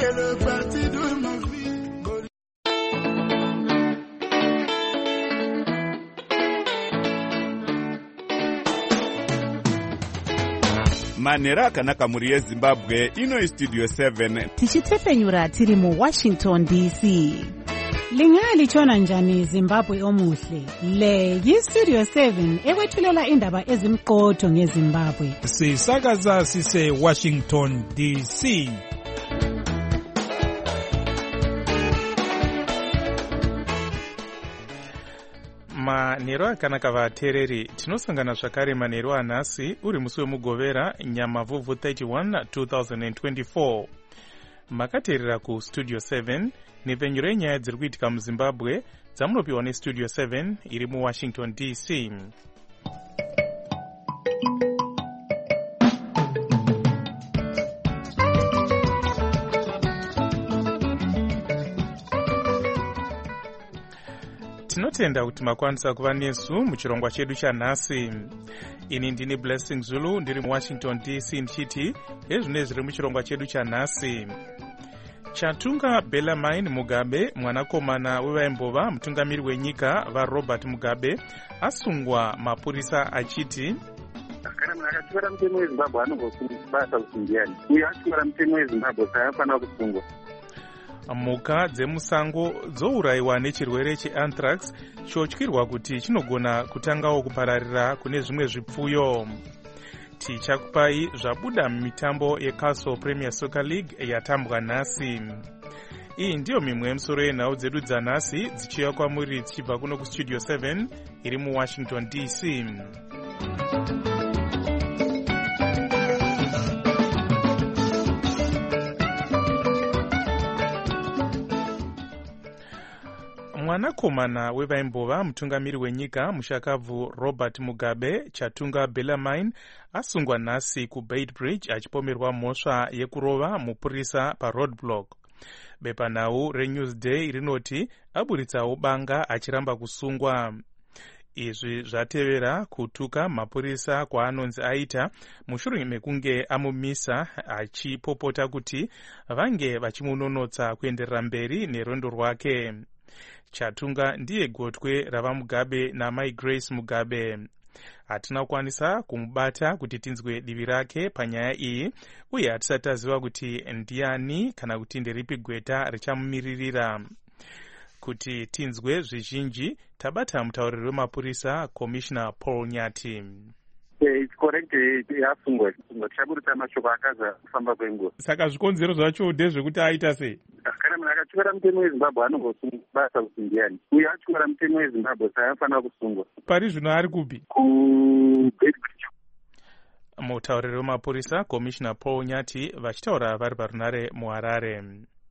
c'est le parti de ma vie. Manera akanaka muri yeZimbabwe ino Studio 7 tichitefenyura tiri mu Washington DC. Lingali chona njani Zimbabwe omuhle. Le yiStudio 7 ewethulela indaba ezimqotho ngeZimbabwe. Sisakaza sise Washington DC. Manero akanaka vatereri tinosangana zvakare manero anhasi uri musi wemugovera Nyamavhuvhu 31 2024. Makateerera ku Studio 7 nepfenyuro yenyaya dziri kuitika muZimbabwe dzamunopiwa neStudio 7 iri muWashington DC. Tinotenda kuti makwanisa kuva nesu muchirongwa chedu chanhasi. Ini ndini Blessing Zulu ndiri muWashington DC ndichiti ezvine zviri muchirongwa chedu chanhasi. Chatunga Bellarmine Mugabe, mwanakomana wevaimbova mutungamiri wenyika vaRobert Mugabe, asungwa mapurisa achiti kana munhu akatyora mutemo weZimbabwe anongobasa kusungiani. Uyo atyora mutemo weZimbabwe saafanira kusungwa. Mhuka dzemusango dzourayiwa nechirwere cheanthrax chotyirwa kuti chinogona kutangawo kupararira kune zvimwe zvipfuyo. Tichakupai zvabuda mumitambo yeCastle Premier Soccer League yatambwa nhasi. Iyi ndiyo mimwe yemisoro yenhau dzedu dzanhasi dzichiuya kwamuri dzichibva kuno kuStudio 7 iri muWashington DC. Mwanakomana wevaimbova mutungamiri wenyika mushakabvu Robert Mugabe, Chatunga Bellarmine, asungwa nhasi kuBeitbridge achipomerwa mhosva yekurova mupurisa paRoadblock. Bepanhau reNewsday rinoti aburitsawo banga achiramba kusungwa. Izvi zvatevera kutuka mapurisa kwaanonzi aita mushure mekunge amumisa achipopota kuti vange vachimunonotsa kuenderera mberi nerwendo rwake. Chatunga ndiye gotwe rava Mugabe naMai Grace Mugabe. Hatina kukwanisa kumubata kuti tinzwe divi rake panyaya iyi, uye hatisati taziva kuti ndiani kana kuti nderipi gweta richamumiririra. Kuti tinzwe zvizhinji tabata mutauriri wemapurisa Commissioner Paul Nyati. It's correct, yasungwa tichaburitsa mashoko akaza kufamba kwenguva. Saka zvikonzero zvacho ndezvekuti aita sei? Kana munhu akatyora mutemo weZimbabwe anongobasa kusungiani. Uyo atyora mutemo weZimbabwe saafanira kusungwa. Pari zvino ari kupi? kuBeitbridge. Mutauriri wemapurisa Commissioner Paul Nyati vachitaura vari parunare muHarare.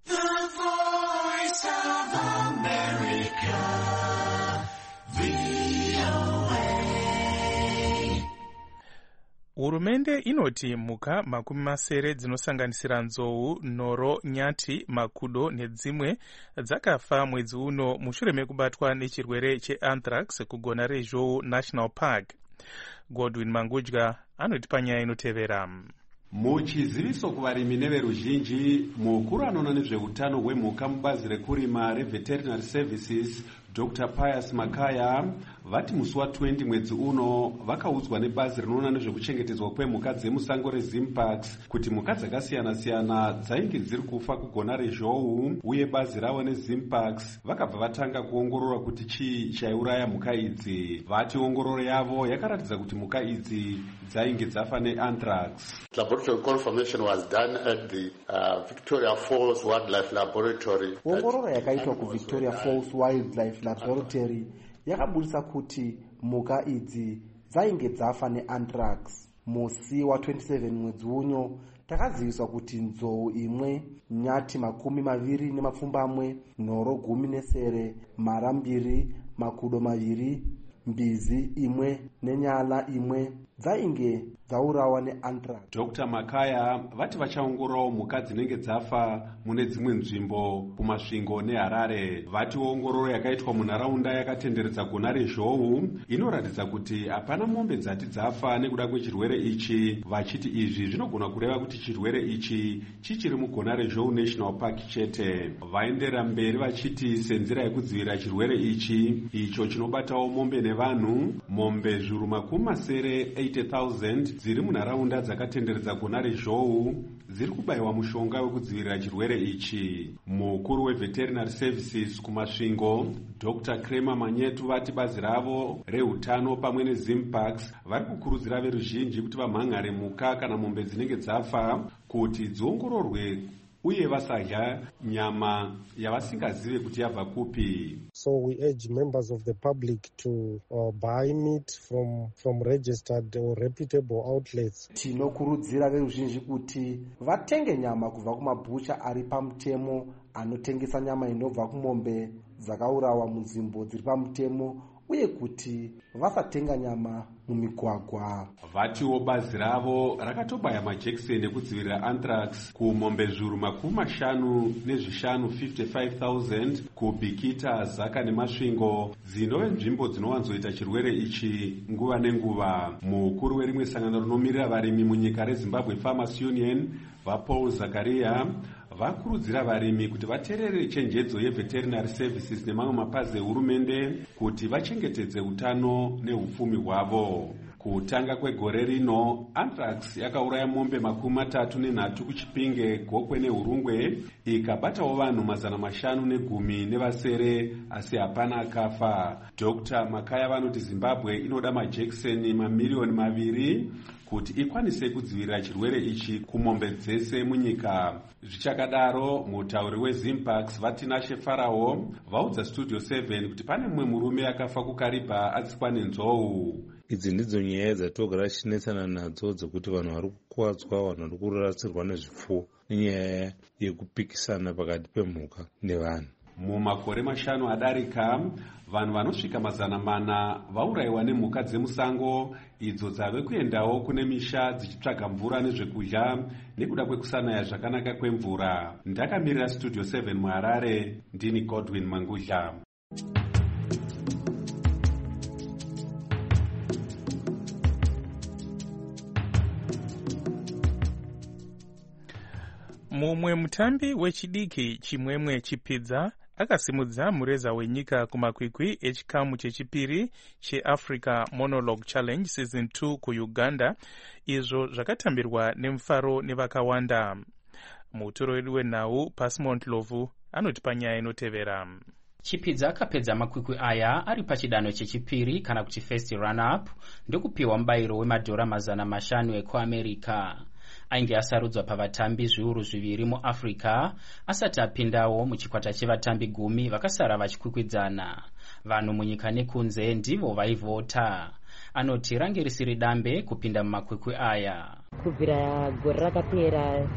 Hurumende inoti mhuka 70 dzinosanganisira nzou, nhoro, nyati, makudo nedzimwe dzakafa mwedzi uno mushure mekubatwa nechirwere cheanthrax kugona reZhou National Park. Godwin Mangudya anoti panyaya inotevera. Muchiziviso kuvarimi neveruzhinji, mukuru anoona nezveutano hwemhuka mubazi rekurima reVeterinary Services Dr. Pius Makaya vati musi wa20 mwedzi uno vakaudzwa nebazi rinoona nezvekuchengetedzwa kwemhuka dzemusango reZimparks kuti mhuka dzakasiyana-siyana dzainge dziri kufa kugona reZhou, uye bazi ravo neZimparks vakabva vatanga kuongorora kuti chii chaiuraya mhuka idzi. Vati ongororo yavo yakaratidza kuti mhuka idzi dzainge dzafa neanthrax. Laboratory confirmation was done at the Victoria Falls Wildlife Laboratory. Ongororo yakaitwa kuVictoria Falls Wildlife Laboratory yakabudisa kuti mhuka idzi dzainge dzafa neanthrax. Musi wa27 mwedzi uno takaziviswa kuti nzou imwe, nyati 20 nhoro 10, mara 2, makudo 2, mbizi 1 nenyala 1 dzainge dzaurawa neanthrax. Dr. Makaya vati vachaongororawo mhuka dzinenge dzafa mune dzimwe nzvimbo kumasvingo neHarare. Vati ongororo yakaitwa munharaunda yakatenderedza gona rezhou inoratidza kuti hapana mombe dzati dzafa nekuda kwechirwere ichi, vachiti izvi zvinogona kureva kuti chirwere ichi chichiri mugona rezhou National Park chete. Vaendera mberi vachiti senzira yekudzivirira chirwere ichi icho chinobatawo mombe nevanhu, mombe zviuru makumi masere 80,000 dziri munharaunda dzakatenderedza gona rezhou dziri kubayiwa mushonga wekudzivirira chirwere ichi. Mukuru weveterinary services kumasvingo Dr. Kramer Manyetu vati bazi ravo reutano pamwe neZimparks vari kukurudzira veruzhinji kuti vamhan'are mhuka kana mombe dzinenge dzafa kuti dziongororwe uye vasadya nyama yavasingazive kuti yabva kupi. So we urge members of the public to buy meat from registered or reputable outlets. Tinokurudzira veruzhinji kuti vatenge nyama kubva kumabhucha ari pamutemo anotengesa nyama inobva kumombe dzakaurawa munzvimbo dziri pamutemo, uye kuti vasatenga nyama mumigwagwa. Vatiwo bazi ravo rakatobaya majekiseni ekudzivirira anthrax kumombe zviuru makumi mashanu nezvishanu 55,000 kubhikita, zaka nemasvingo dzinove nzvimbo dzinowanzoita chirwere ichi nguva nenguva. Mukuru werimwe sangano rinomirira varimi munyika reZimbabwe Farmers Union vaPaul Zakaria vakurudzira varimi kuti vateerere chenjedzo yeveterinary services nemamwe mapazi ehurumende kuti vachengetedze utano neupfumi hwavo. Kutanga kwegore rino, anthrax yakauraya mombe 33 kuChipinge, Gokwe neHurungwe, ikabatawo vanhu 510 nevasere, asi hapana akafa. Dr. Makaya vanoti Zimbabwe inoda majekiseni mamiliyoni 2 kuti ikwanise kudzivirira chirwere ichi kumombe dzese munyika. Zvichakadaro, mutauri weZimparks Vatinashe Farao vaudza Studio 7 kuti pane mumwe murume akafa kuKariba atsikwa nenzou. Idzi ndidzo nyaya dzatogara tichinetsana nadzo dzokuti vanhu vari kukuwadzwa, vanhu vari kurasirwa nezvipfuwo nenyaya yekupikisana pakati pemhuka nevanhu. Mumakore 5 adarika, vanhu vanosvika 400 vaurayiwa nemhuka dzemusango idzo dzave kuendawo kune misha dzichitsvaga mvura nezvekudya nekuda kwekusanaya zvakanaka kwemvura. Ndakamirira Studio 7 muHarare, ndini Godwin Mangudla. Mumwe mutambi wechidiki Chimwemwe Chipidza akasimudza mureza wenyika kumakwikwi echikamu chechipiri cheAfrica Monologue Challenge Season 2 kuUganda, izvo zvakatambirwa nemufaro nevakawanda. Mutoro wedu wenhau Pasmont Lovu anoti panyaya inotevera. Chipidza akapedza makwikwi aya ari pachidanho chechipiri kana kuti first run-up ndokupiwa mubayiro wemadhora 500 ekuAmerica. Ainge asarudzwa pavatambi zviuru 2 muAfrica asati apindawo muchikwata chevatambi 10 vakasara vachikwikwidzana. Vanhu munyika nekunze ndivo vaivhota. Anoti range risiri dambe kupinda mumakwikwi aya. Kubvira gore rakapera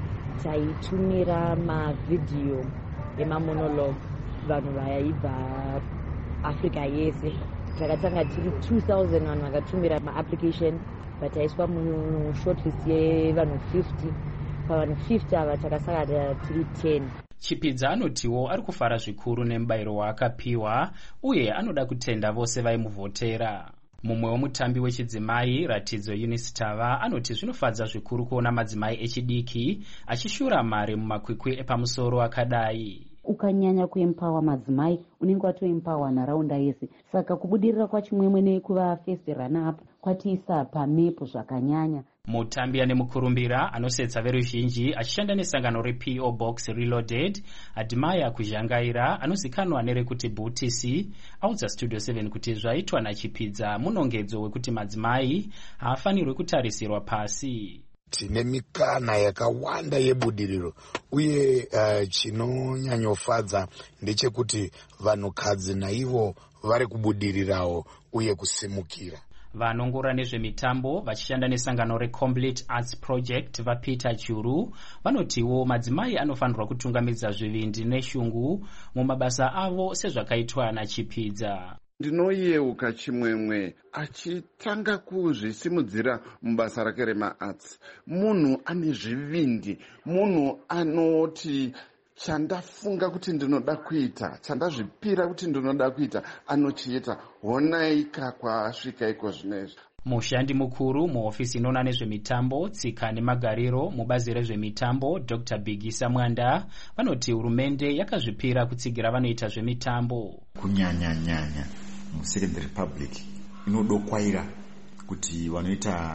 taitumira mavhidhiyo emamonologue vanhu vaibva Africa yese. Takatanga tiri 2000 vanhu vakatumira maapplication vataiswa mushortlist yevanhu 50. Pavanhu 50 ava takasara tiri 10. Chipidza anotiwo ari kufara zvikuru nemubayiro waakapiwa uye anoda kutenda vose vaimuvhotera. Mumwe womutambi wechidzimai Ratidzo Eunice Tava anoti zvinofadza zvikuru kuona madzimai echidiki achishura mari mumakwikwi epamusoro akadai. Ukanyanya kuempower madzimai unenge watoempower nharaunda yese. Saka kubudirira kwaChimwemwe nekuva first runner up kwatiisa pamepo zvakanyanya. Mutambi ane mukurumbira anosetsa veruzhinji achishanda nesangano rePO Box Reloaded, Admaya Kuzhangaira anozikanwa nerekuti BTC audza Studio 7 kuti zvaitwa naChipidza munongedzo wekuti madzimai haafanirwi kutarisirwa pasi. Tine mikana yakawanda yebudiriro uye chinonyanyofadza ndechekuti vanhukadzi naivo vari kubudirirawo uye kusimukira. Vanongora nezvemitambo vachishanda nesangano reComplete Arts Project vaPeter Churu vanotiwo madzimai anofanirwa kutungamidza zvivindi neshungu mumabasa avo sezvakaitwa naChipidza. ndinoyeuka chimwemwe achitanga kuzvisimudzira mubasa rake remaarts. Munhu ane zvivindi, munhu anoti chandafunga kuti ndinoda kuita, chandazvipira kuti ndinoda kuita, anochiita. Honaika kwaasvika iko zvinezvi. Mushandi mukuru muhofisi inoona nezvemitambo, tsika nemagariro mubazi rezvemitambo, Dr. Bigisa Mwanda, vanoti hurumende yakazvipira kutsigira vanoita zvemitambo. Kunyanya muSecond Republic inodokwaira kuti vanoita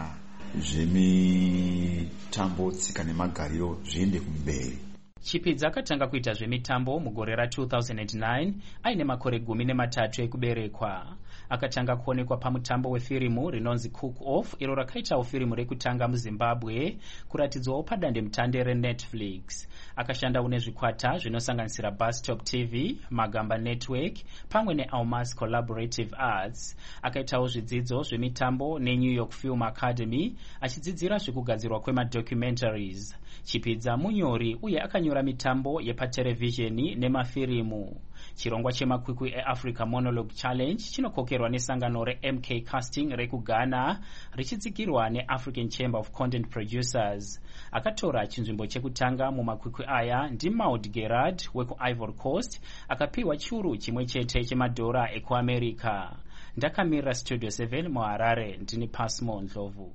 zvemitambo, tsika nemagariro zviende kumberi. Chipidza akatanga kuita zvemitambo mugore ra2009 aine makore 13 ekuberekwa. Akatanga kuonekwa pamutambo wefirimu rinonzi Cook Off, iro rakaitawo firimu rekutanga muZimbabwe kuratidzwawo padandemutande reNetflix. Akashandawo nezvikwata zvinosanganisira Bustop TV, Magamba Network pamwe neAlmas Collaborative Arts. Akaitawo zvidzidzo zvemitambo neNew York Film Academy achidzidzira zvekugadzirwa kwemadocumentaries. Chipidza munyori uye akanyora mitambo yepaterevhizheni nemafirimu. Chirongwa chemakwikwi eAfrica Monologue Challenge chinokokerwa nesangano reMK Casting rekuGhana richitsigirwa neAfrican Chamber of Content Producers. Akatora chinzvimbo chekutanga mumakwikwi aya ndiMaud Gerard wekuIvory Coast, akapiwa chiuru chimwe chete chemadhora ekuAmerica. Ndakamirira Studio 7 muHarare, ndini Pasmo Ndlovu.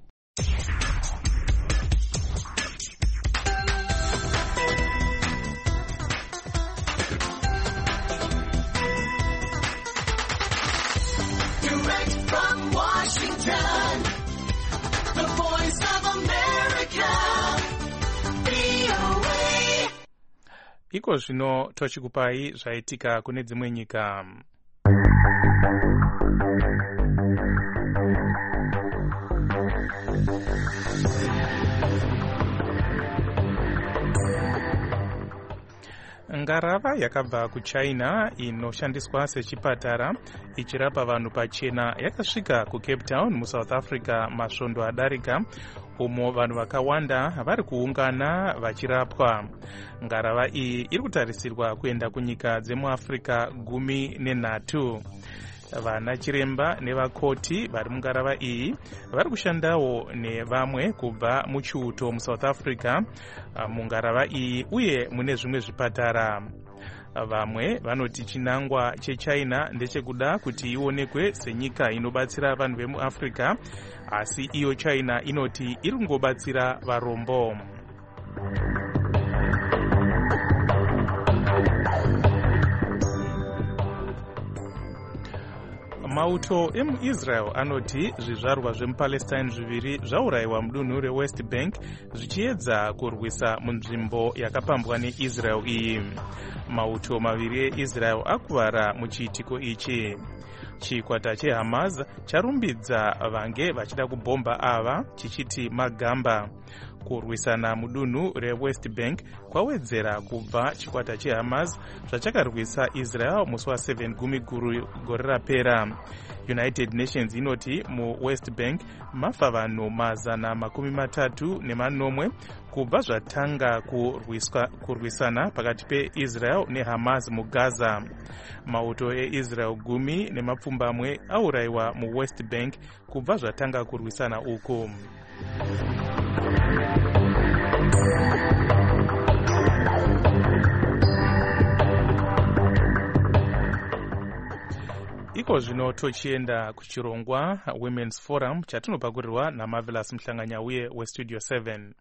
The Voice of America, VOA. Iko zvino tochikupai zvaitika kune dzimwe nyika. Ngarava yakabva kuChina inoshandiswa sechipatara ichirapa vanhu pachena yakasvika kuCape Town muSouth Africa masvondo adarika, umo vanhu vakawanda vari kuungana vachirapwa. Ngarava iyi iri kutarisirwa kuenda kunyika dzemuAfrica 13. Vana chiremba nevakoti vari mungarava iyi vari kushandawo nevamwe kubva muchiuto muSouth Africa mungarava iyi uye mune zvimwe zvipatara. Vamwe vanoti chinangwa cheChina ndechekuda kuti ionekwe senyika inobatsira vanhu vemuAfrica, asi iyo China inoti iri kungobatsira varombo. Mauto emuIsrael anoti zvizvarwa zvemuPalestine zviviri zvaurayiwa mudunhu reWest Bank zvichiedza kurwisa munzvimbo yakapambwa neIsrael iyi. Mauto maviri eIsrael akuvara muchiitiko ichi. Chikwata cheHamas charumbidza vange vachida kubhomba ava chichiti magamba. Kurwisana mudunhu reWest Bank kwawedzera kubva chikwata cheHamas zvachakarwisa Israel musi wa7 gore rapera. United Nations inoti muWest Bank mafa vanhu 330 kubva zvatanga kurwisana pakati peIsrael neHamas muGaza. Mauto eIsrael 10 aurayiwa muWest Bank kubva zvatanga kurwisana uku. Iko zvino tochienda kuchirongwa Women's Forum chatinopakurirwa naMarvelous Mhlanganyauye weStudio 7.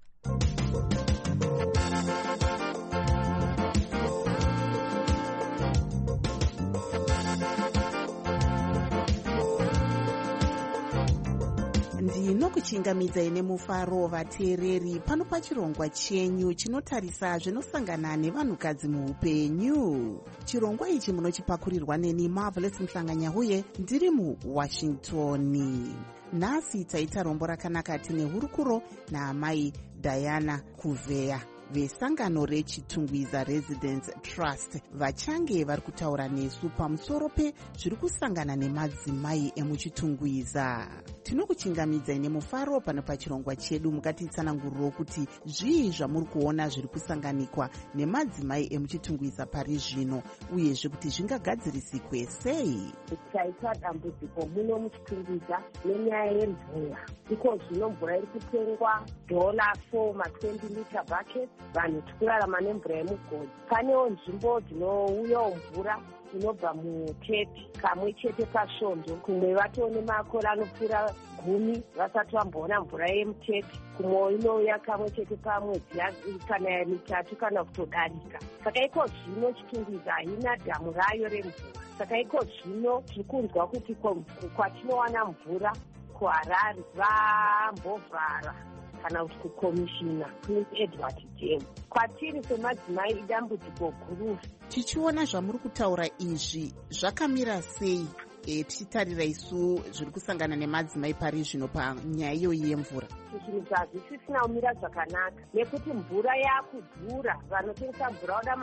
ndinokuchingamidzai nemufaro vateereri pano pachirongwa chenyu chinotarisa zvinosangana nevanhukadzi muupenyu. Chirongwa ichi munochipakurirwa neni Marvelous Mhlanganyauye ndiri muWashington. Nhasi taita rombo rakanaka tine hurukuro naamai Diana Kuveya. vesangano rechitungwiza Residence Trust vachange vari kutaura nesu pamusoro pezviri kusangana nemadzimai emuchitungwiza. Tinokuchingamidzai nemufaro pano pachirongwa chedu mukatitsananguriro kuti zvii zvamuri kuona zviri kusanganikwa nemadzimai emuchitungwiza pari zvino uyezve kuti zvingagadzirisike sei. Taita dambudziko muno muchitungwiza nenyaya yemvura. Iko zvino mvura iri kutengwa $4 ma20 liter bucket, vanhu tikurarama nemvura yemugodhi. Panewo nzvimbo dzinouyawo mvura inobva mutepi kamwe chete pasvondo, kumwe vatone makore anopfuura 10 vasati vamboona mvura yemutepi, kumwe inouya kamwe chete pamwedzi kana 3 kana kutodarika. Saka iko zvino chitungwiza haina dhamu rayo remvura. Saka iko zvino tiri kunzwa kuti kwatinowana mvura kuHarare vambovhara kana kuti kukomishina Prince Edward Dam. Kwatiri semadzimai idambudziko guru. Tichiona zvamuri kutaura izvi zvakamira sei tichitarira isu zviri kusangana nemadzimai pari zvino panyaya iyoyi yemvura? Zvinhu zvazvisisina kumira zvakanaka nekuti mvura yakudhura. Vanotengesa mvura vada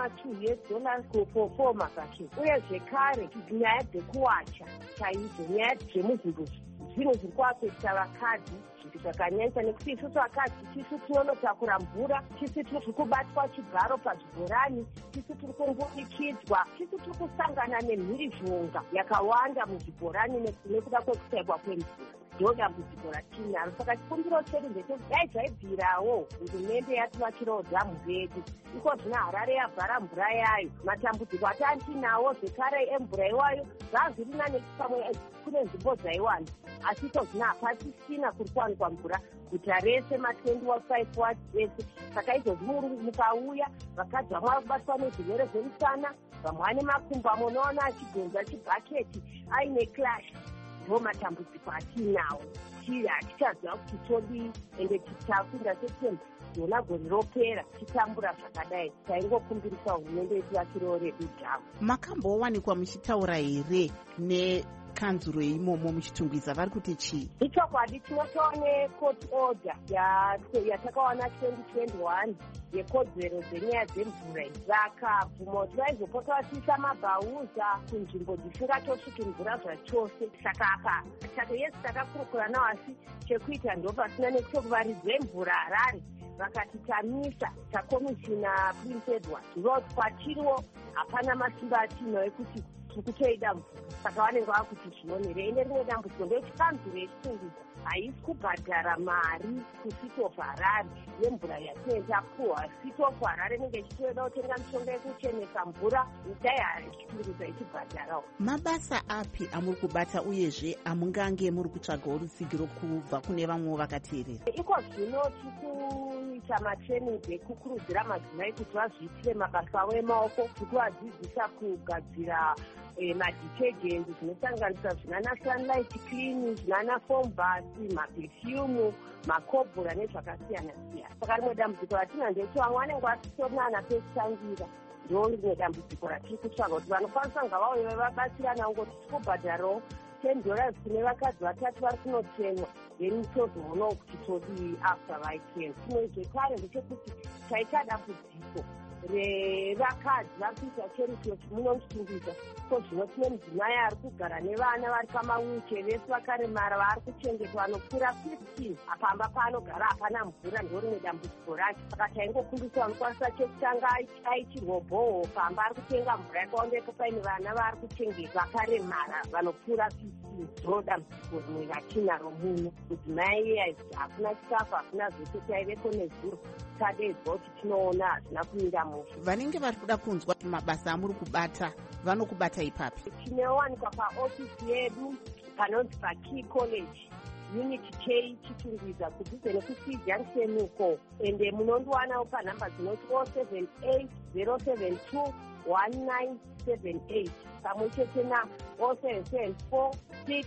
$2 for mabhaketi, uye zvekare nyaya dzekuwacha chaizvo, nyaya dzemuzvimbuzi zvinhu zviri kuafekta vakadzi zvakanyanyisa, nekuti isusu vakadzi tisu tinonotakura mvura, tisu tiri kubatwa chigaro pazvibhorani, tisu tiri kungunikidzwa, tisu tiri kusangana nemhirizhonga yakawanda muzvibhorani nekuda kwekusaikwa kwemvura. Ndo dambudziko ratinaro. Saka chikumbiro chedu ndechekuti dai zvaibvirawo hurumende yativakirawo dhamu redu. Iko zvino Harare yavhara mvura yayo, matambudziko atinawo zvekare emvura iwayo zvazviri nane pamwe kune nzvimbo dzaiwana, asi iko zvino hapasisina kuri kuwanikwa mvura guta rese ma25 wards ese. Saka izvozvi mukauya vakadzi vamwe vari kubatwa nezvirwere zvemusana, vamwe vane makumbo amunoona achigonza chibhaketi aine clash. Ndo matambudziko atinawo. Hatichaziva kuti todii, ende tichakunda setemba yona gore ropera tichitambura zvakadai. Taingokumbirisa hurumende yetivakirawo redu dhamu. Makambowanikwa muchitaura here nekanzuro imomo muchitungwiza, vari kuti chii? Ichokwadi, tinotoone court order yatakawana 2021 yekodzero dzenyaya dzemvura. Saka bvumo tivaizopota vatiisa mabhauza kunzvimbo dzisingatosviki mvura zvachose. Saka apa chako yesi takakurukura nawo, asi chekuita ndo pasina nekutokuvaridze mvura Harare vakatitamisa takomishina Prince Edward. Ndoti kwatiriwo hapana masimba atino ekuti tikutoida mvura. Saka vanenge vakuti zvinonere. Ine rimwe dambudziko ndechikanzuro yechitungwiza haisi kubhadhara mari kuCity of Harare yemvura yatinenge tapuhwa. City of Harare inenge ichitoda kutenga mishonga yekuchenesa mvura, dai chitungwiza ichibhadharawo. Mabasa api amuri kubata uyezve amungange muri kutsvagawo rutsigiro kubva kune vamwewo vakateerera? Iko zvino tikuita matraining ekukurudzira madzimai kuti vazviitire mabasa avo emaoko, kuti vadzidzisa kugadzira madetergents zvinosanganisa zvinana Sunlight Clean, zvinana Foam Bus, maperfume, makobhora nezvakasiyana siyana. Saka rimwe dambudziko ratina ndekuti vamwe vanenge vasitonana pekutangira. Ndo rimwe dambudziko ratiri kutsvaga kuti vanokwanisa kunga vauya vabatsirana, ngoti tikubhadharawo $10 kune vakadzi vatatu vari kunotemwa, then tozoonawo kuti todii after vaitema. Chimwe zvekare ndechekuti taita dambudziko revakadzi vari kuita cherishoti muno muchitungwiza. Ko zvino tine mudzimai ari kugara nevana vari pamawheelchair, vese vakaremara vari kuchengetwa vanopfuura 15. Apamba paanogara hapana mvura, ndo rimwe dambudziko racho. Saka taingokumbisa vanokwanisa chekutanga aichirwa bhoho pamba ari kutenga mvura yakaondepo paine vana vari kuchengetwa vakaremara vanopfuura 15. Ndo dambudziko rimwe ratinaro muno. Mudzimai hakuna chikafu, hakuna zvese, taiveko nezuro. Tadedzwa kuti tinoona hazvina kumira musha. Vanenge vari kuda kunzwa mabasa amuri kubata vanokubata ipapi? Tinowanikwa paofisi yedu panonzi paKey College Unit K Chitungwiza kudhuze nekuSea Junction uko, ende munondiwanawo panhamba dzinoti 078 072 1978 pamwe chete na 0774 6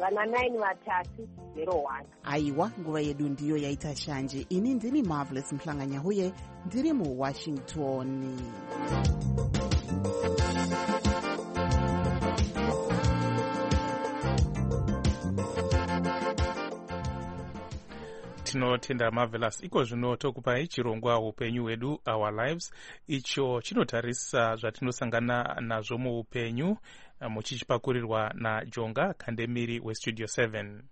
9 Aiwa, nguva yedu ndiyo yaita shanje. Ini ndini Marvelous Mhlanganyahuye, ndiri muWashington. tinotenda Marvelous. Iko zvino tokupai chirongwa upenyu hwedu, Our Lives, icho chinotarisa zvatinosangana nazvo muupenyu, muchichipakurirwa naJonga Kandemiri weStudio 7.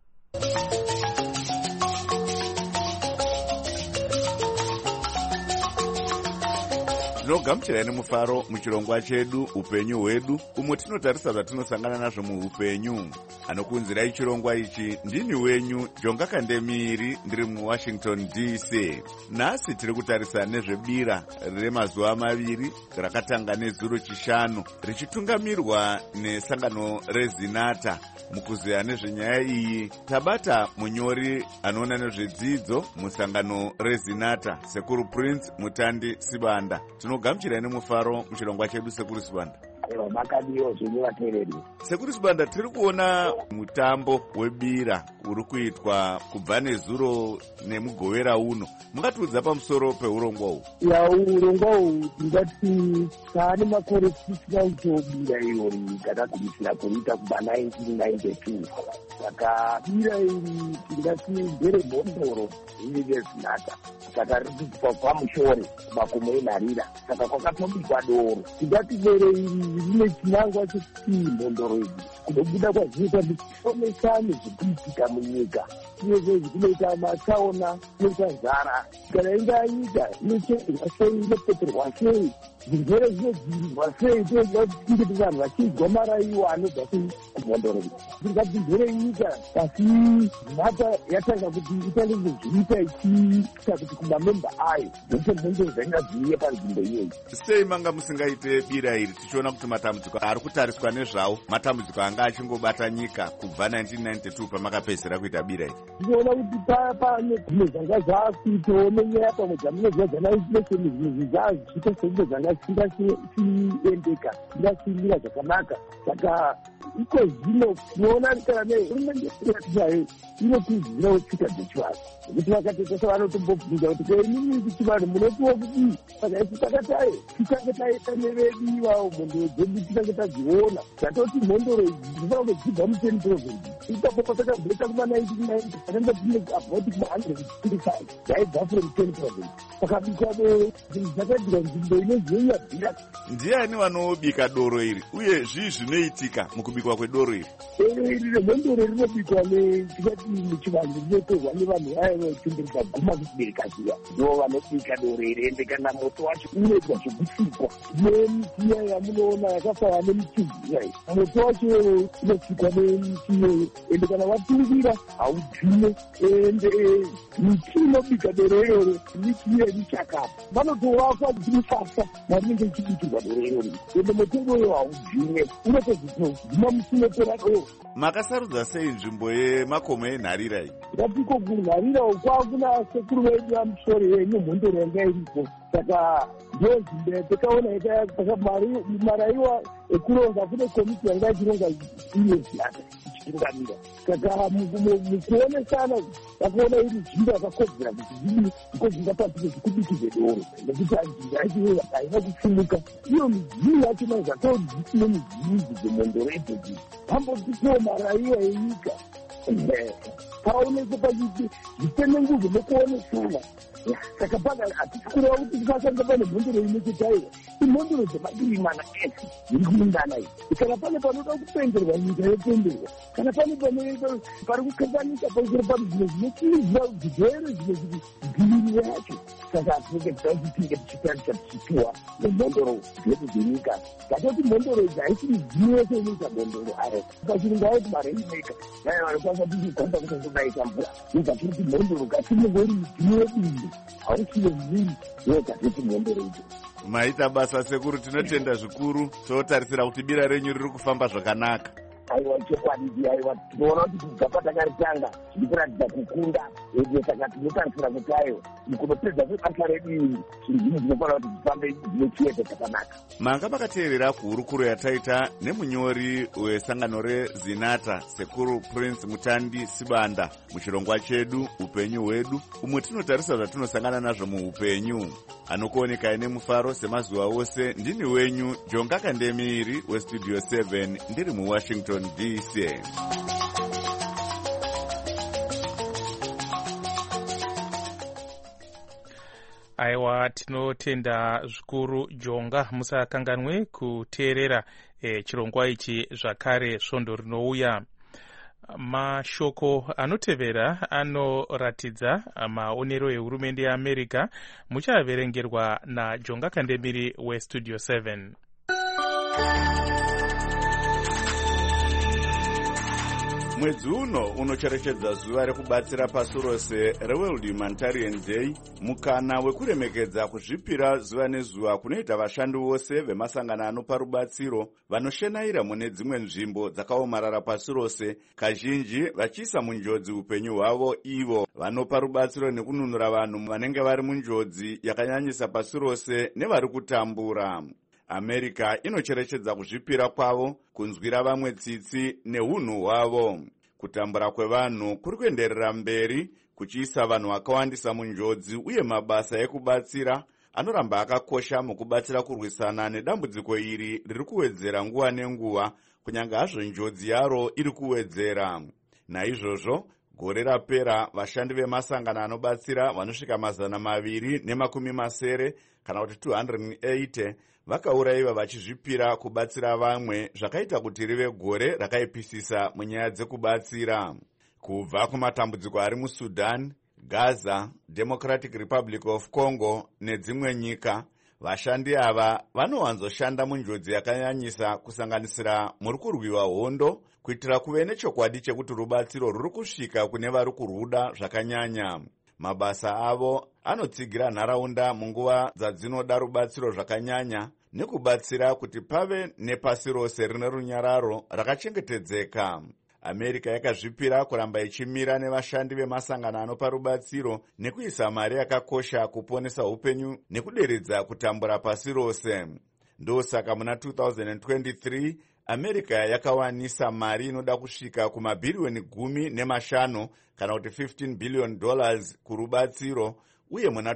Tinogamuchirai nemufaro muchirongwa chedu upenyu hwedu, umwe tinotarisa zvatinosangana nazvo muupenyu. Anokunzirai chirongwa ichi ndini wenyu Jonga Kandemiri, ndiri muWashington DC. Nhasi tiri kutarisa nezvebira remazuva maviri rakatanga nezuro chishanu, richitungamirwa nesangano reZinata. Mukuziya nezvenyaya iyi tabata munyori anoona nezvedzidzo musangano reZinata, Sekuru Prince Mutandi Sibanda. Tinogamuchirai nemufaro muchirongwa chedu, Sekuru Sibanda. Makadiyo zvine vateereri. Sekuru Sibanda, tiri kuona mutambo webira uri kuitwa kubva nezuro nemugovera uno. Mungatiudza pamusoro peurongwa uhu? Urongwa uhu ndingati kaane makore 6 bira iri takagumisira kuita kubva 1992. Saka bira iri tingati ndere bhondoro iri reZinata. Saka rikuitwa pamushore makomo enharira. Saka kwakatobikwa doro. Tingati bere iri rine chinangwa chekuti mbondoro idzi kunobuda kwazvinoita ndichifomesane zvikuitika munyika. Uyezve zvinoita matsaona, inoita nzara. Kana inga nyika inocherwa sei, inopeperwa sei, zvirwere zvinodzivirirwa sei, toda kuti tinge vanhu vachigwa maraiwa anobva kumhondoro idzi. Tingadzimvere nyika asi Zinata yatanga kuti itange kuzviita ichiita kuti kumamemba ayo ndokuti mhondoro dzaingadziviye panzvimbo iyoyi. Sei manga musingaite bira iri tichiona kuti matambudziko ari kutariswa nezvawo matambudziko anga achingobata nyika kubva 1992 pamakapedzisira kuita bira iri? Ndinoona kuti pane zvimwe zvanga zvaakuitawo nenyaya pamwe dzamunozva dzanainflation zvinhu zvaazvichita sezvimwe zvanga zvisingachiendeka, zvisingachiimira zvakanaka. Saka iko zvino tinoona kana nehurumende yatinayo inokurudzirawo tsika dzechivanhu, nekuti vakatotesa vanotombobvunza kuti keinini kuti vanhu munotiwo kudii. Saka isi takatayo titange taita nevedu ivavo mhondoro dzedu titange tadziona dzatoti mhondoro idzi dzinofanira kudzibva mu10 province. Ipapo patakabveta kuma1990 takanga tine about kuma125 dzaibva from 10 province. Pakabikwa doro zvinhu zvakadira nzvimbo inozonya bhira. Ndiani vanobika doro iri uye zvii zvinoitika mukubikwa kwedoro iri? Doro iri remhondoro rinobikwa netikati muchivanhu rinotorwa nevanhu vaya vanotenderedza guma kuchibereka ziya, ndo vanobika doro iri. Ende kana moto wacho unoitwa zvekutsikwa nemichiya yamunoona yakafanana nemichiziya iyi. Moto wacho unotsikwa nemichiya, ende kana watungira haudzime. Ende miti inobika doro iroro michiya irichakapa, vanotovakwa dzimusasa marinenge ichibikirwa doro iroro. Ende moto iyoyo haudzime, unotozvima musinotora doro. Makasarudza sei nzvimbo yemakomo enharira iyi? Ngatiko kunharira kwakuna sekuru vedu vamusoro yenyu mhondoro yanga iripo. Saka ndozvimbo yatakaona maraiwa ekuronga kune komiti yanga ichironga iyo Zinata ichitungamira. Saka mukuonesana vakaona iri nzvimbo yakakodzera kuti zii iko zvingapatike zvekubikirwe doro, nekuti nzvimbo yacho haina kupfumuka. Iyo midziyo yacho mazvatozvisine midziyo dzemhondoro idzodzi pambotikewo maraiwa enyika paoneke pachiti zvitenenguzo nekuonesana. Saka paka hatichikureva kuti tikasanga pane mhondoro inototaiwa imhondoro dzemadiri mana ese dziri kuungana iyi. Kana pane panoda kupenderwa nyika yopenderwa, kana pane pari kukanganika pamusoro pano zvimwe zvinotiridzira zvirwere zvimwe dziviri yacho. Saka hatinenge tisaa kuti tinge tichitarisa tichipiwa nemhondoro dzedu dzenyika. Gatoti mhondoro idzi haisi midziyo yese inoita mhondoro ayo. Pachirungu aiti mareimeka naye vanokwanisa tichigomba kutozodaita mvura. Ngatiri kuti mhondoro ngatinenge iri midziyo yedu iyi, hausiyo mviri yogatoti mhondoro idzo. Maita basa sekuru, tinotenda zvikuru. Totarisira kuti bira renyu riri kufamba zvakanaka. Aiwa chokwadi, aiwa tinoona kuti kubva patakaritanga tiri kuratidza kukunda. Ende saka tinotarisira kuti ayo kunopedza kwebasa redu iri zvinhu zvino zvinofanira kuti zvifambe zvinochiedza zvakanaka. Manga makateerera kuhurukuro yataita nemunyori wesangano reZinata, Sekuru Prince Mutandi Sibanda, muchirongwa chedu upenyu hwedu, umwe tinotarisa zvatinosangana nazvo muupenyu. Anokuonekai nemufaro semazuva ose ndini wenyu Jonga Kandemiri weStudio 7, ndiri muWashington DC. aiwa tinotenda zvikuru jonga musakanganwe kuteerera chirongwa ichi zvakare svondo rinouya. Mashoko anotevera anoratidza maonero ehurumende yeAmerica muchaverengerwa naJonga Kandemiri weStudio 7. Mwedzi uno unocherechedza zuva rekubatsira pasi rose reWorld Humanitarian Day, mukana wekuremekedza kuzvipira zuva nezuva kunoita vashandi vose vemasangano anopa rubatsiro vanoshenaira mune dzimwe nzvimbo dzakaomarara pasi rose, kazhinji vachiisa munjodzi upenyu hwavo ivo vanopa rubatsiro nekununura vanhu vanenge vari munjodzi yakanyanyisa pasi rose nevari kutambura. America inocherechedza kuzvipira kwavo, kunzwira vamwe tsitsi neunhu hwavo. Kutambura kwevanhu kuri kuenderera mberi kuchiisa vanhu vakawandisa munjodzi, uye mabasa ekubatsira anoramba akakosha mukubatsira kurwisana nedambudziko iri riri kuwedzera nguva nenguva, kunyange hazvo njodzi yaro iri kuwedzera. Naizvozvo gore rapera vashandi vemasangano anobatsira vanosvika 270 kana kuti 280 vakaurayiwa vachizvipira kubatsira vamwe, zvakaita kuti rive gore rakaipisisa munyaya dzekubatsira. Kubva kumatambudziko ari muSudan, Gaza, Democratic Republic of Congo nedzimwe nyika, vashandi ava vanowanzoshanda munjodzi yakanyanyisa, kusanganisira muri kurwiwa hondo, kuitira kuve nechokwadi chekuti rubatsiro ruri kusvika kune vari kurwuda zvakanyanya. Mabasa avo anotsigira nharaunda munguva dzadzinoda rubatsiro zvakanyanya, nekubatsira kuti pave nepasi rose rine runyararo rakachengetedzeka. America yakazvipira kuramba ichimira nevashandi vemasangano anopa rubatsiro nekuisa mari yakakosha kuponesa upenyu nekuderedza kutambura pasi rose. Ndosaka muna 2023 America yakawanisa mari inoda kusvika kumabhiriyoni 15 kana kuti $15 billion kurubatsiro, uye muna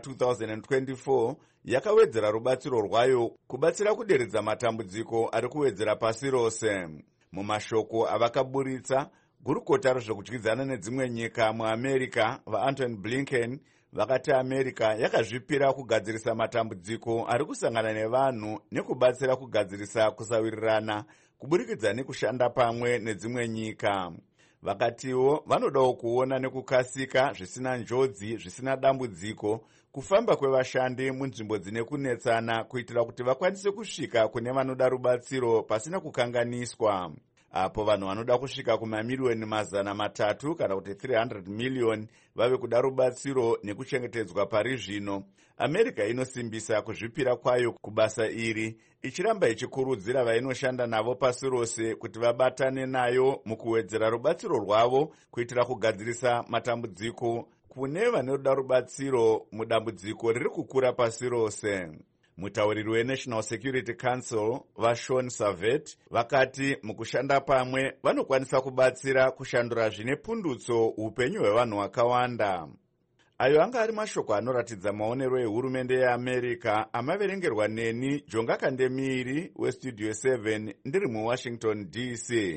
2024 yakawedzera rubatsiro rwayo kubatsira kuderedza matambudziko ari kuwedzera pasi rose. Mumashoko avakaburitsa, gurukota rezvekudyidzana nedzimwe nyika muAmerica vaAntony Blinken vakati America yakazvipira kugadzirisa matambudziko ari kusangana nevanhu nekubatsira kugadzirisa kusawirirana kuburikidza nekushanda pamwe nedzimwe nyika. Vakatiwo vanodawo kuona nekukasika, zvisina njodzi, zvisina dambudziko, kufamba kwevashandi munzvimbo dzine kunetsana, kuitira kuti vakwanise kusvika kune vanoda rubatsiro pasina kukanganiswa. Apo vanhu vanoda kusvika kumamiliyoni 300 kana kuti 300 million vave kuda rubatsiro nekuchengetedzwa pari zvino, America inosimbisa kuzvipira kwayo kubasa iri, ichiramba ichikurudzira vainoshanda navo pasi rose kuti vabatane nayo mukuwedzera rubatsiro rwavo, kuitira kugadzirisa matambudziko kune vanoda rubatsiro mudambudziko riri kukura pasi rose. Mutauriri weNational Security Council vaSean Savet vakati mukushanda pamwe vanokwanisa kubatsira kushandura zvine pundutso upenyu hwevanhu vakawanda. Ayo anga ari mashoko anoratidza maonero ehurumende yeAmerica, amaverengerwa neni Jonga Kandemiri weStudio 7 ndiri muWashington DC.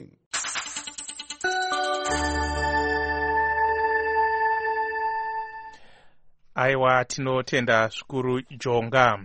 Aiwa tinotenda zvikuru Jonga.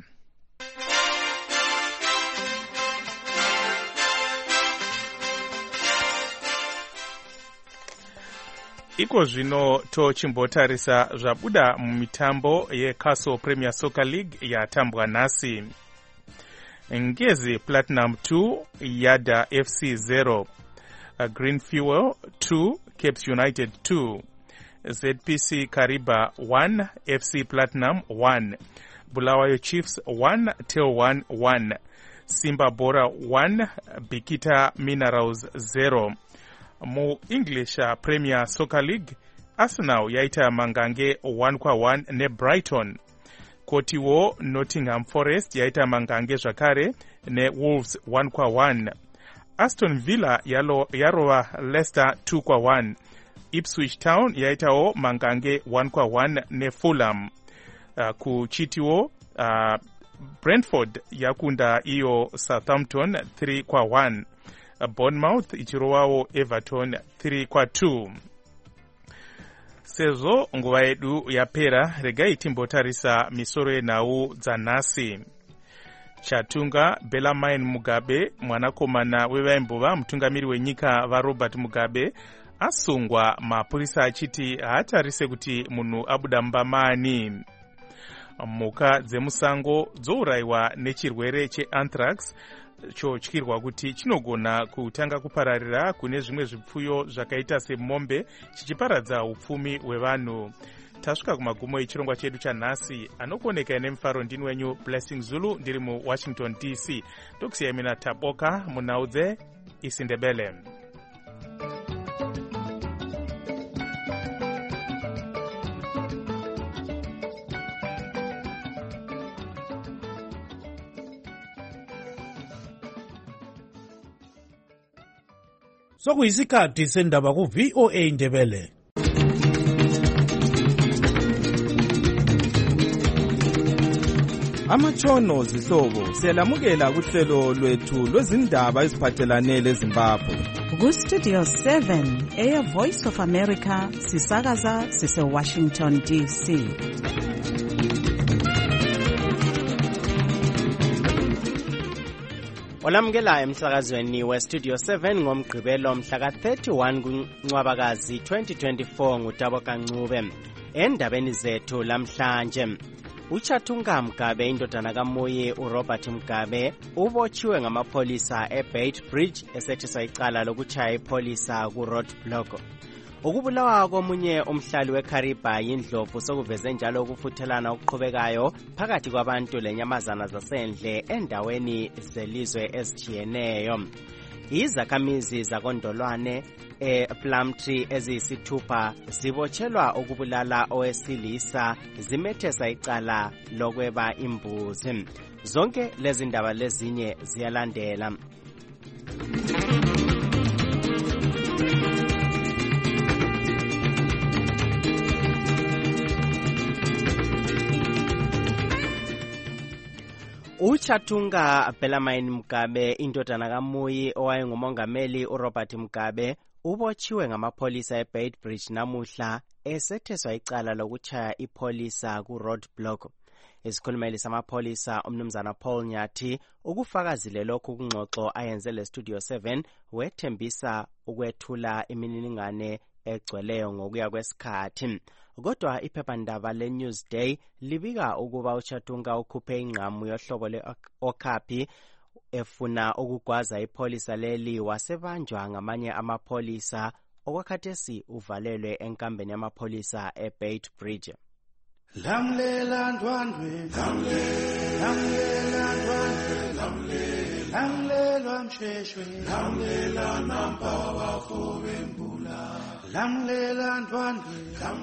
Iko zvino tochimbotarisa zvabuda mumitambo yeCastle Premier Soccer League yatambwa nhasi. Ngezi Platinum 2 Yada FC 0, Green Fuel 2 Capes United 2, ZPC Kariba 1 FC Platinum 1, Bulawayo Chiefs 1 Tel 1 1, Simba Bora 1 Bikita Minerals 0. Mu English Premier Soccer League, Arsenal yaita mangange 1-1 ne Brighton. Kotiwo Nottingham Forest yaita mangange zvakare ne Wolves 1-1. Aston Villa yarova Leicester 2-1. Ipswich Town yaitawo mangange 1-1 ne Fulham. Kuchitiwo Brentford yakunda iyo Southampton 3-1. Bournemouth ichirowawo Everton 3-2. sezvo nguva yedu yapera, regai timbotarisa misoro yenhau dzanhasi. Chatunga Bellarmine Mugabe, mwanakomana wevaimbova mutungamiri wenyika vaRobert Mugabe, asungwa mapurisa achiti haatarise kuti munhu abuda mubamani. Mhuka dzemusango dzourayiwa nechirwere cheanthrax, chotyirwa kuti chinogona kutanga kupararira kune zvimwe zvipfuyo zvakaita semombe, chichiparadza upfumi hwevanhu. Tasvika kumagumo echirongwa chedu chanhasi. Anokuoneka nemufaro ndini wenyu Blessing Zulu, ndiri muWashington DC. Tokusiyai mina Taboka munhau dzeIsindebele. Sokuyisikhathi sendaba ku-VOA Ndebele. Amatshono zihlobo siyalamukela kuhlelo lwethu lwezindaba eziphathelane leZimbabwe. Ku-Studio 7 Air Voice of America sisakaza sise-Washington DC. Olamukela emsakazweni we-Studio 7 ngomgqibelo mhla ka-31 kuNcwabakazi 2024 nguTaboka Ncube. Endabeni zethu lamhlanje, uChatunga Mugabe indodana kaMoyi uRobert Mugabe ubotshiwe ngamapholisa eBeitbridge esethesa icala lokutshaya ipholisa kuRoadblock. Ukubulawa komunye umhlali weKariba yindlovu sokuveze njalo ukufuthelana okuqhubekayo phakathi kwabantu lenyamazana zasendle endaweni zelizwe ezitshiyeneyo. Izakhamizi zakondolwane ePlumtree eziyisithupha zibotshelwa ukubulala owesilisa zimethesa icala lokweba imbuzi. Zonke lezi ndaba lezinye ziyalandela. uChatunga Bellarmine Mugabe indodana kaMoyi owayengumongameli uRobert Mugabe ubotshiwe ngamapholisa eBeitbridge namuhla esetheswa icala lokutshaya ipholisa kuRoadblock. Isikhulumeli samapholisa umnumzana Paul Nyathi ukufakazile lokhu kungxoxo ayenze leStudio 7 wethembisa ukwethula imininingane egcweleyo ngokuya kwesikhathi. Kodwa iphephandaba leNewsday libika ukuba uChatunga ukhuphe ingqamu yohlobo le-Okapi efuna ukugwaza ipholisa leli wasebanjwa ngamanye amapholisa okwakhathesi uvalelwe enkambeni yamapholisa eBeitbridge. Lamlela ndwandwe, lamlela ndwandwe, lamlela msheshwe, lamlela nampa bafo bembula, lamlela ndwandwe,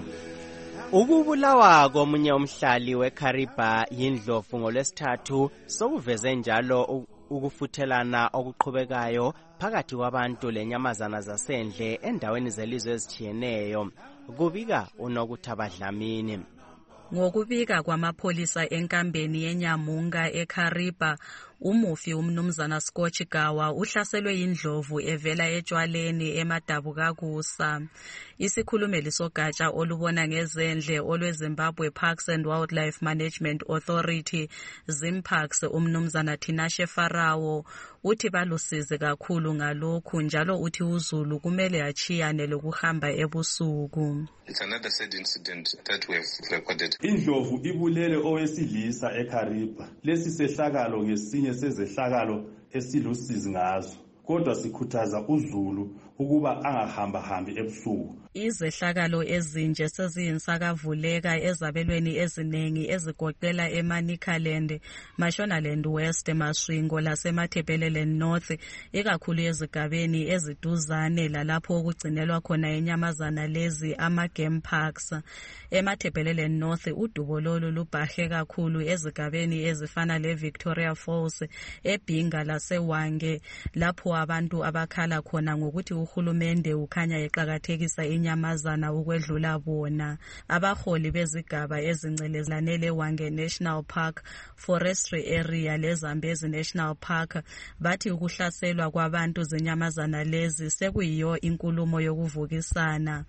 Ukubulawa komunye umhlali weKariba yindlovu ngolwesithathu sokuveze njalo ukufuthelana okuqhubekayo phakathi kwabantu lenyamazana zasendle endaweni zelizwe ezitshiyeneyo, kubika uNokuthaba Dlamini. Ngokubika kwamapholisa enkambeni yeNyamunga eKariba, umufi umnumzana Scotch Gawa uhlaselwe yindlovu evela etshwaleni eMadabukakusa. Isikhulumeli sogatsha olubona ngezendle olweZimbabwe Parks and Wildlife Management Authority Zimparks umnumzana Tinashe Farawo uthi balusize kakhulu ngalokhu njalo uthi uZulu kumele achiyane lokuhamba ebusuku. It's another sad incident that we have recorded. Indlovu ibulele owesilisa eKariba. Lesi sehlakalo ngesinye sezehlakalo esilusizi ngazo. Kodwa sikhuthaza uZulu ukuba angahambahambi ebusuku. Izehlakalo ezinje seziyinsakavuleka ezabelweni eziningi ezigoqela eManicaland, Mashonaland West, Masvingo lasemaThebeleland North, ikakhulu ezigabeni eziduzane lalapho okugcinelwa khona inyamazana lezi ama-game parks. EmaThebeleland North udubo lolu lubhahe kakhulu ezigabeni ezifana leVictoria Falls, eBhinga laseWange, lapho abantu abakhala khona ngokuthi uhulumende ukhanya eqakathekisa inyamazana ukwedlula bona. Abaholi bezigaba ezingcelezelane leWange National Park, Forestry Area leZambezi National Park bathi ukuhlaselwa kwabantu zinyamazana lezi sekuyiyo inkulumo yokuvukisana.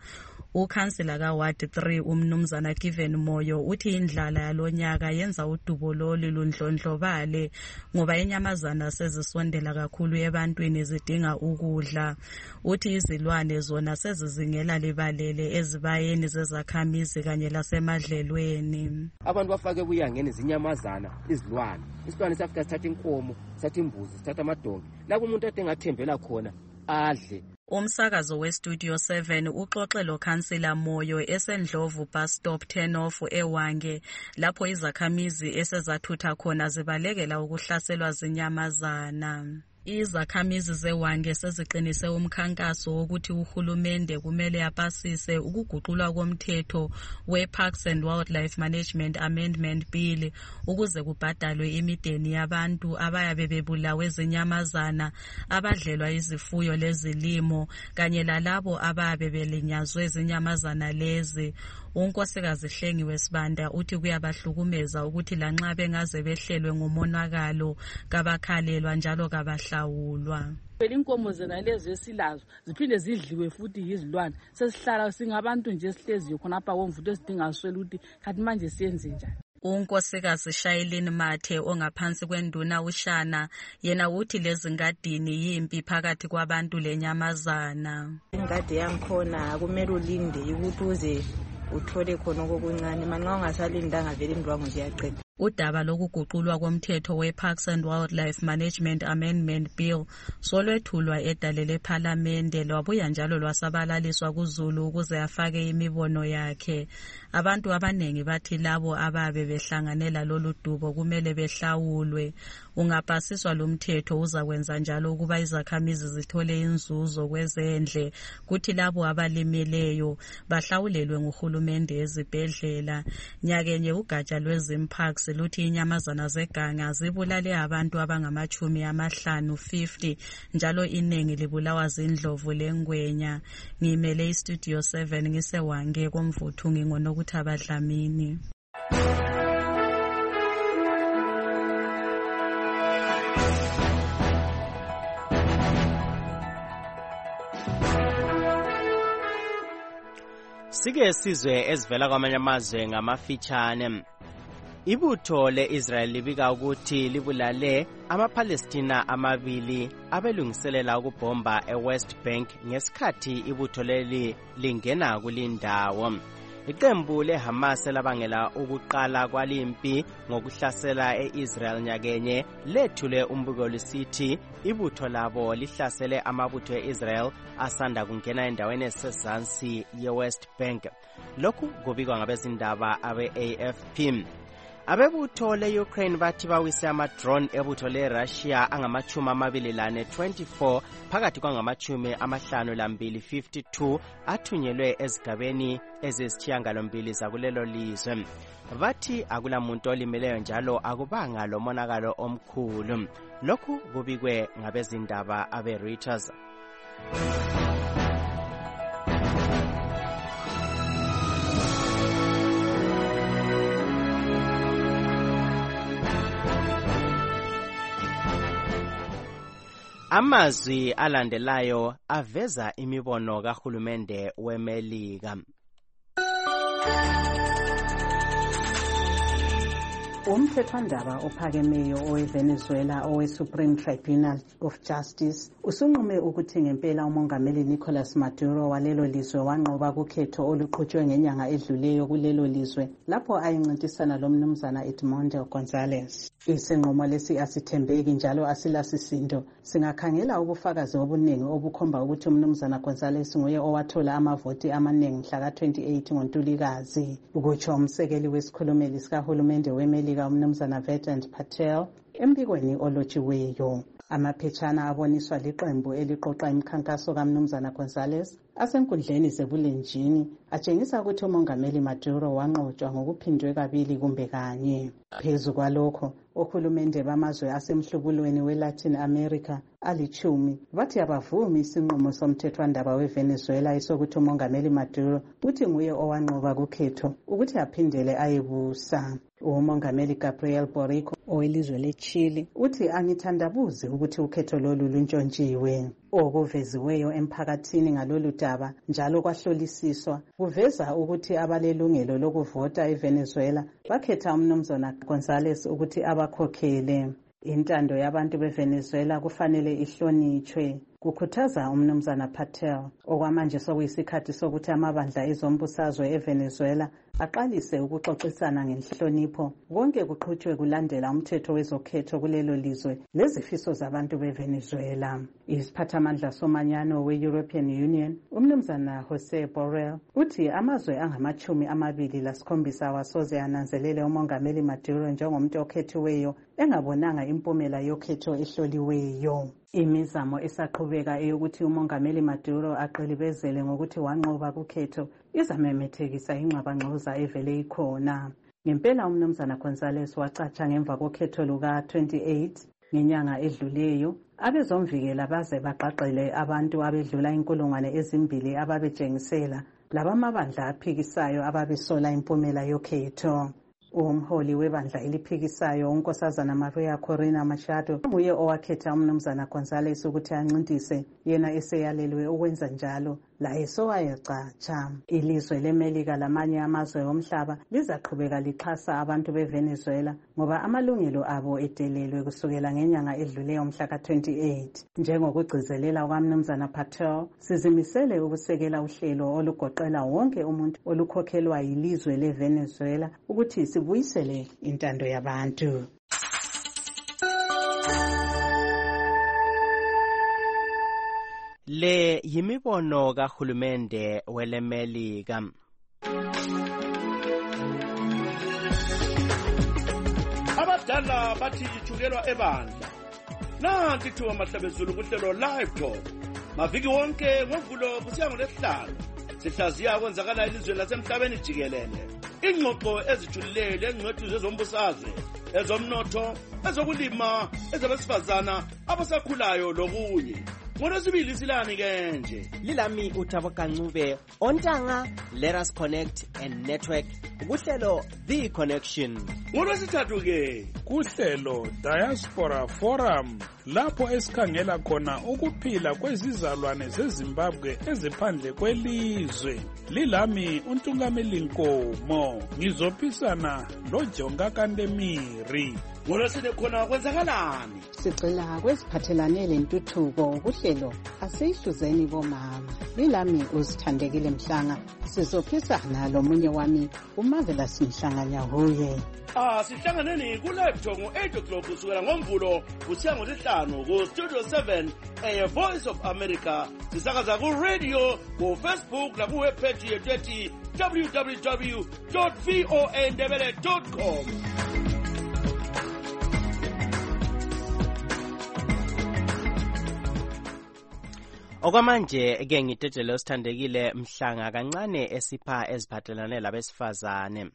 Ukhansila kaWard 3 umnumzana Given Moyo uthi indlala yalonyaka yenza udubo lolu lundlondlobale ngoba inyamazana sezisondela kakhulu ebantwini zidinga ukudla. Uthi izilwane zona sezizingela libalele ezibayeni zezakhamizi kanye lasemadlelweni. Abantu bafake buyangeni zinyamazana izilwane. Isilwane safika sithatha inkomo, sithatha imbuzi, sithatha amadonki. La kumuntu ade ngathembela khona adle. Umsakazo weStudio 7 uxoxe lo Khansila Moyo esendlovu bus stop turnoff eWange lapho izakhamizi esezathutha khona zibalekela ukuhlaselwa zinyamazana. Izakhamizi zeWange seziqinise umkhankaso wokuthi uhulumende kumele apasise ukuguqulwa komthetho we-Parks and Wildlife Management Amendment Bill ukuze kubhadalwe imideni yabantu abayabe bebulawe zinyamazana, abadlelwa izifuyo lezilimo kanye lalabo abayabe belinyazwe zinyamazana lezi. Unkosikazi Hlengiwe Sibanda uthi kuyabahlukumeza ukuthi lanxa bengaze behlelwe ngomonakalo kabakhalelwa njalo kabahlawulwa. Inkomo zena lezi esilazo ziphinde zidliwe futhi yizilwane. Sesihlala singabantu nje sihlezi khonapha komvuto esidinga swela ukuthi kanti manje siyenze njani. Unkosikazi Shailene Mathe ongaphansi kwenduna uShana yena uthi lezi ngadini yimpi phakathi kwabantu lenyamazana. Ingadi yangikhona kumele ulinde ukuthi uze uthole khona okuncane manxa ungasalindanga vele indwangu nje yaqeda. Udaba lokuguqulwa komthetho we-Parks and Wildlife Management Amendment Bill solwethulwa edale lePhalamende lwabuya njalo lwasabalaliswa kuZulu ukuze afake imibono yakhe. Abantu abanengi bathi labo ababe behlanganela lolu dubo kumele behlawulwe. Ungapasiswa lo mthetho uzakwenza njalo ukuba izakhamizi zithole inzuzo kwezendle, kuthi labo abalimeleyo bahlawulelwe nguhulumende ezibhedlela. Nyakenye ugatsha lwezimparks luthi inyamazana zeganga zibulale abantu abangama50 njalo iningi libulawa zindlovu lengwenya. Ngimele iStudio 7 ngiseWange komvuthu ngingonokuthi abadlamini. Sike sizwe ezivela kwamanye amazwe ngamafitshane. Ibutho le-Israel libika ukuthi libulale amaPalestina 2 abelungiselela ukubhomba eWest Bank ngesikhathi ibutho leli lingena kulindawo. Iqembu leHamas labangela ukuqala kwalimpi ngokuhlasela eIsrael nyakenye lethule umbiko lisithi ibutho labo lihlasele amabutho eIsrael asanda kungena endaweni esezansi yeWest Bank. Lokhu kubikwa ngabezindaba abe-AFP. Abebutho le-Ukraine bathi bawise ama-drone ebutho le-Russia angama-24 phakathi kwangama-52 athunyelwe ezigabeni ezisishiyagalombili zakulelo lizwe. Bathi akulamuntu olimeleyo njalo akubanga lomonakalo omkhulu. Lokhu kubikwe ngabezindaba abe-Reuters. Amazwi alandelayo aveza imibono kahulumende weMelika. Umthethwandaba ophakemeyo oweVenezuela owe-Supreme Tribunal of Justice usunqume ukuthi ngempela umongameli Nicolas Maduro walelo lizwe wanqoba kukhetho oluqhutshwe ngenyanga edluleyo kulelo lizwe lapho ayincintisana lomnumzana Edmundo González. Isinqumo lesi asithembeki njalo asilasisindo. Singakhangela ubufakazi obuningi obukhomba ukuthi umnumzana González nguye owathola amavoti amaningi mhla ka-28 ngoNtulikazi. Ukutsho umsekeli wesikhulumeli sikahulumende weMelika umnumzana Vedant Patel embikweni olotshiweyo. Amaphetshana aboniswa liqembu eliqoqa imikhankaso kaMnumzana González asenkundleni zebulenjini atshengisa ukuthi umongameli Maduro wanqotshwa ngokuphindwe kabili kumbe kanye. Phezu kwalokho, ohulumende bamazwe asemhlubulweni weLatin America ali-10 bathi abavumi isinqumo somthethwandaba weVenezuela esokuthi umongameli Maduro uthi nguye owanqoba kukhetho ukuthi aphindele ayebusa. umongameli Gabriel Boric owelizwe leChile uthi angithandabuzi ukuthi ukhetho lolu luntshontshiwe. Okuveziweyo emphakathini ngalolu daba njalo kwahlolisiswa kuveza ukuthi abalelungelo lokuvota eVenezuela bakhetha umnumzana González ukuthi abakhokhele. Intando yabantu beVenezuela kufanele ihlonitshwe, kukhuthaza umnumzana Patel. Okwamanje sokuyisikhathi sokuthi amabandla ezombusazwe eVenezuela aqalise ukuxoxisana ngenhlonipho, konke kuqhutshwe kulandela umthetho wezokhetho kulelo lizwe lezifiso zabantu beVenezuela. Isiphathamandla somanyano we-European Union, umnumzana Jose Borrell, uthi amazwe angama-27 awasoze ananzelele umongameli Maduro njengomuntu okhethiweyo engabonanga impumela yokhetho ehloliweyo. Imizamo esaqhubeka eyokuthi umongameli Maduro aqilibezele ngokuthi wanqoba kukhetho izamemethekisa ingxabangxoza evele ikhona. Ngempela umnumzana González wacatsha ngemva kokhetho luka-28 ngenyanga edluleyo. Abezomvikela baze baqaqele abantu abedlula 2,000 ababejengisela labamabandla aphikisayo ababesola impumela yokhetho. Umholi webandla eliphikisayo unkosazana Maria Corina Machado nguye owakhetha umnumzana González ukuthi ancintise, yena eseyalelwe ukwenza njalo la esowayecatsha. Ilizwe leMelika lamanye amazwe omhlaba lizaqhubeka lixhasa abantu beVenezuela ngoba amalungelo abo edelelwe kusukela ngenyanga edluleyo mhla ka-28. Njengokugcizelela kwamnumzana Patel, sizimisele ukusekela uhlelo olugoqela wonke umuntu olukhokhelwa yilizwe leVenezuela ukuthi sibuyisele intando yabantu. Le yimibono kahulumende weleMelika. Abadala bathi ithukelwa ebandla. Nanti thuba mahlabezulu kuhlelo live talk. Maviki wonke ngovulo kusiya ngoLesihlanu. Sihlaziya kwenzakala elizwe lasemhlabeni jikelele. Ingxoxo ezijulile engcwethi zezombusazwe, ezomnotho, ezokulima, ezabesifazana, abasakhulayo lokunye. Ngolwesibili silani ke nje. Lilami uThabo Kancube, ontanga, let us connect and network. Kuhlelo The Connection. Ngolwesithathu ke kuhlelo Diaspora Forum, lapho esikhangela khona ukuphila kwezizalwane zeZimbabwe eziphandle kwelizwe. Lilami uNtungameli Nkomo, ngizophisana loJonga Kandemiri. Ngolwesine khona kwenzakalani? Sicela kweziphathelane lentuthuko kuhlelo asihluzeni bomama. Lilami uzithandekile Mhlanga, sizophisana lomunye wami uMarvelous Mhlanga Nyahuye. Sihlanganeni ku-live talk ngo-8 o'clock kusukela ngomvulo kusiya ngoLesihlanu ku-Studio 7 Voice of America. Sisakaza ku-radio, ku-Facebook naku-webpage yethu ethi www.voandebele.com. Okwamanje ke ngitetshele osithandekile Mhlanga kancane esipha eziphathelane labesifazane.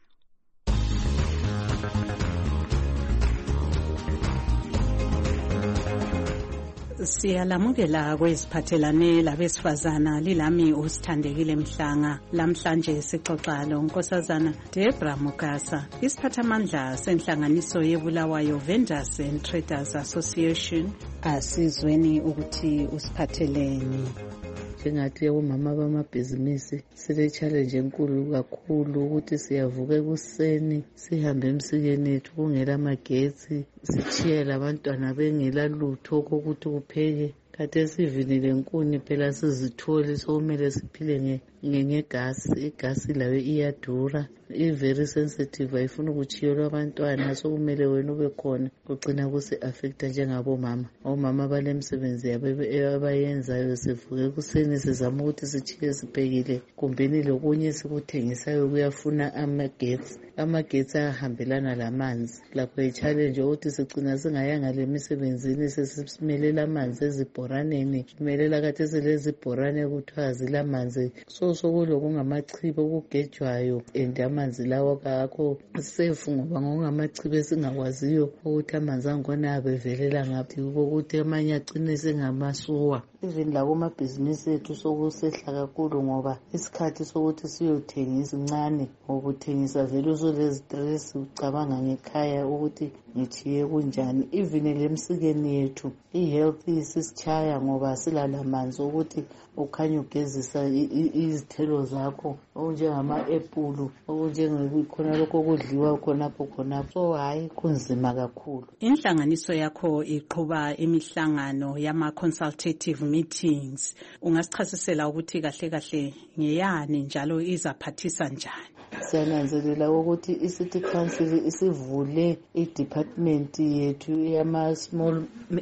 Siyalamukela kweziphathelane labesifazana. Lilami usithandekile Mhlanga. Lamhlanje sixoxa lonkosazana Debra Mugasa, isiphathamandla senhlanganiso yeBulawayo Vendors and Traders Association. Asizweni ukuthi usiphatheleni. Njengathi omama bamabhizinisi sile challenge enkulu kakhulu ukuthi siyavuka ekuseni sihambe emsikeni ethu kungela magetsi, sichiye labantwana bengela lutho kokuthi kupheke. Kade esivinile inkuni phela sizitholi, sokumele siphile ngegasi. Igasi layo iyadura, i-very sensitive, ayifuna ukuchiyelwa abantwana, sokumele wena ube khona. Kugcina kusi-affecta njengabomama. Omama balemsebenzi yabo abayenzayo, sivuke ekuseni sizama ukuthi sichiye siphekile, kumbeni lokunye sikuthengisayo kuyafuna amagetsi. Amagetsi ayahambelana lamanzi. Lapho i-challenge ukuthi sigcina singayanga le misebenzini, sesimelela amanzi ezibhoreni emabhoraneni imelela kade selezi ibhorane kuthiwa zilamanzi sokulokungamachibi okugejwayo and amanzi lawo kakho safe ngoba ngokungamachibi esingakwaziyo ukuthi amanzi angkhona abevelela ngaphi kokuthi amanye agcine sengamasuwa. Even lakumabhizinisi ethu sokusehla kakhulu ngoba isikhathi sokuthi siyothengisa incane ngokuthengisa vele usolezi ucabanga ngekhaya ukuthi ngithiye kunjani. Even lemsikeni yethu i-health isisichaya ngoba silalamanzi ukuthi ukhanya ugezisa izithelo zakho okunjengama-epulu okunjengekhona lokho okudliwa khonapho so hayi kunzima kakhulu. Inhlanganiso yakho iqhuba imihlangano yama-consultative meetings. Ungasichasisela ukuthi kahle kahle ngeyani njalo izaphathisa njani? Siyananzelela ukuthi i-City Council isivule i-department yethu yama-small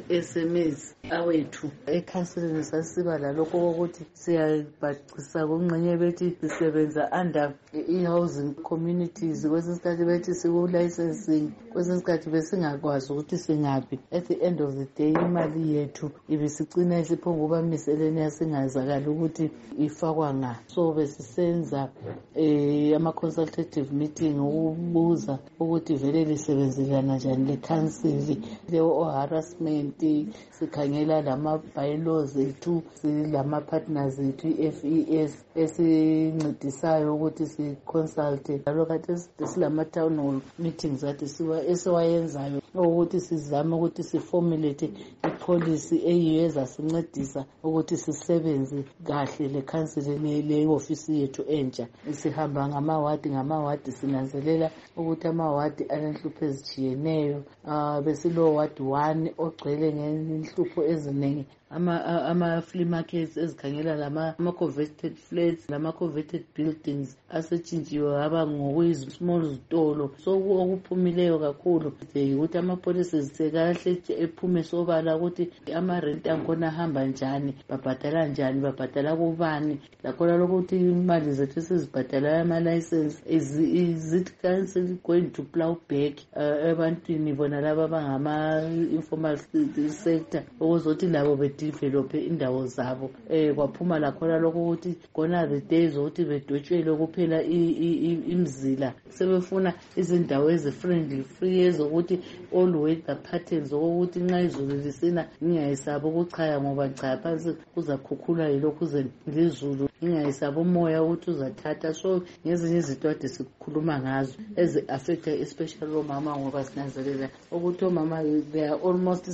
SMEs awethu. Ekhansilini sasiba lalokho kokuthi siyabhacisa kungxenye bethi sisebenza under i-housing communities, kwesinye isikhathi bethi siku-licensing, kwesinye isikhathi besingakwazi ukuthi singaphi. At the end of the day imali yethu ibisigcina isiphonguba miseleni yasingazakala ukuthi ifakwa nga. So besisenza ama-consultative meeting ukubuza ukuthi vele lisebenzelana njani le-council, le-harassment, sikhangela lama-bylaws ethu, silama-partners ethu, i-FES esincedisayo ukuthi si-consulte. Njalo kade silama-town hall meetings ade esiwayenzayo ukuthi sizame ukuthi siformulate i-policy eyiyo ezasincedisa ukuthi sisebenze kahle le-council le-ofisi yethu entsha. Sihamba ngamawadi sinanzelela ukuthi amawadi alenhlupho ezitshiyeneyo. Besilo ward 1 ogcwele ngenhlupho eziningi, ama-flea markets ezikhangela lama-converted flats, lama-converted buildings asetshintshiwe aba ngokuyi-small zitolo. So okuphumileyo kakhulu ukuthi ama-policies sekahle ephume sobala ukuthi ama-rent ankhona ahamba njani, babhadala njani, babhadala kubani, lakhona lokuthi imali zethu esizibhadalayo ama-license is it council going to plow back ebantwini bona laba abangama-informal sector ukuzothi labo develop indawo zabo. Kwaphuma lakhona lokho ukuthi khona the days ukuthi bedwetshele kuphela imzila, sebefuna izindawo ezi-friendly free ezokuthi all weather patterns ukuthi nxa izulu lisina ngingayisaba ukuchaya ngoba cha phansi kuzakhukhula yilokhu lezulu, ngingayisaba umoya ukuthi uzathatha. So ngezinye izinto ade sikhuluma ngazo ezi-affecta especially omama ngoba sinanzelela ukuthi omama they are almost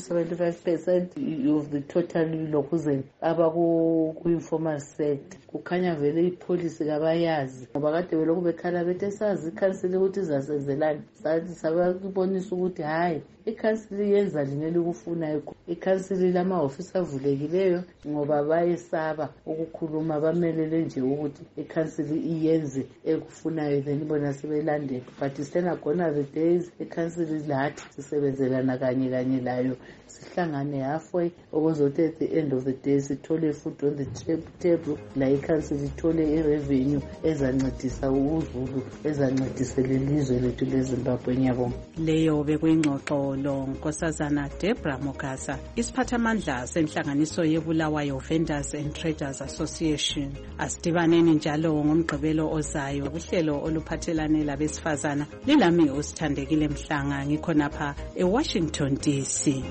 75% of the total lokhuze abaku-informal sector. Kukhanya vele ipolicy kabayazi ngoba kade belokhu bekhala bethe sazi ikhansili ukuthi izasenzelani, sathi sabakubonisa ukuthi hayi ikhansili yenza lineli kufunayo. Ikhansili lama-ofisi avulekileyo ngoba bayesaba ukukhuluma, bamelele nje ukuthi ikhansili iyenze ekufunayo then bona sebelandela. But sitena khona the days ikhansili lathi sisebenzelana kanye layo, sihlangane halfway ukuzothi at the end of the day sithole food on the table, la ikhansili ithole i-revenue ezancedisa uzulu, ezancedisa lelizwe lethu leZimbabwe. Ngiyabonga. Leyo bekuyingxoxo lo Nkosazana Deborah Mugasa, isiphathamandla senhlanganiso yeBulawayo Vendors and Traders Association. Asidibaneni njalo ngomgqibelo ozayo uhlelo oluphathelane labesifazana. Lilami uSithandekile Mhlanga, ngikhonapha eWashington DC.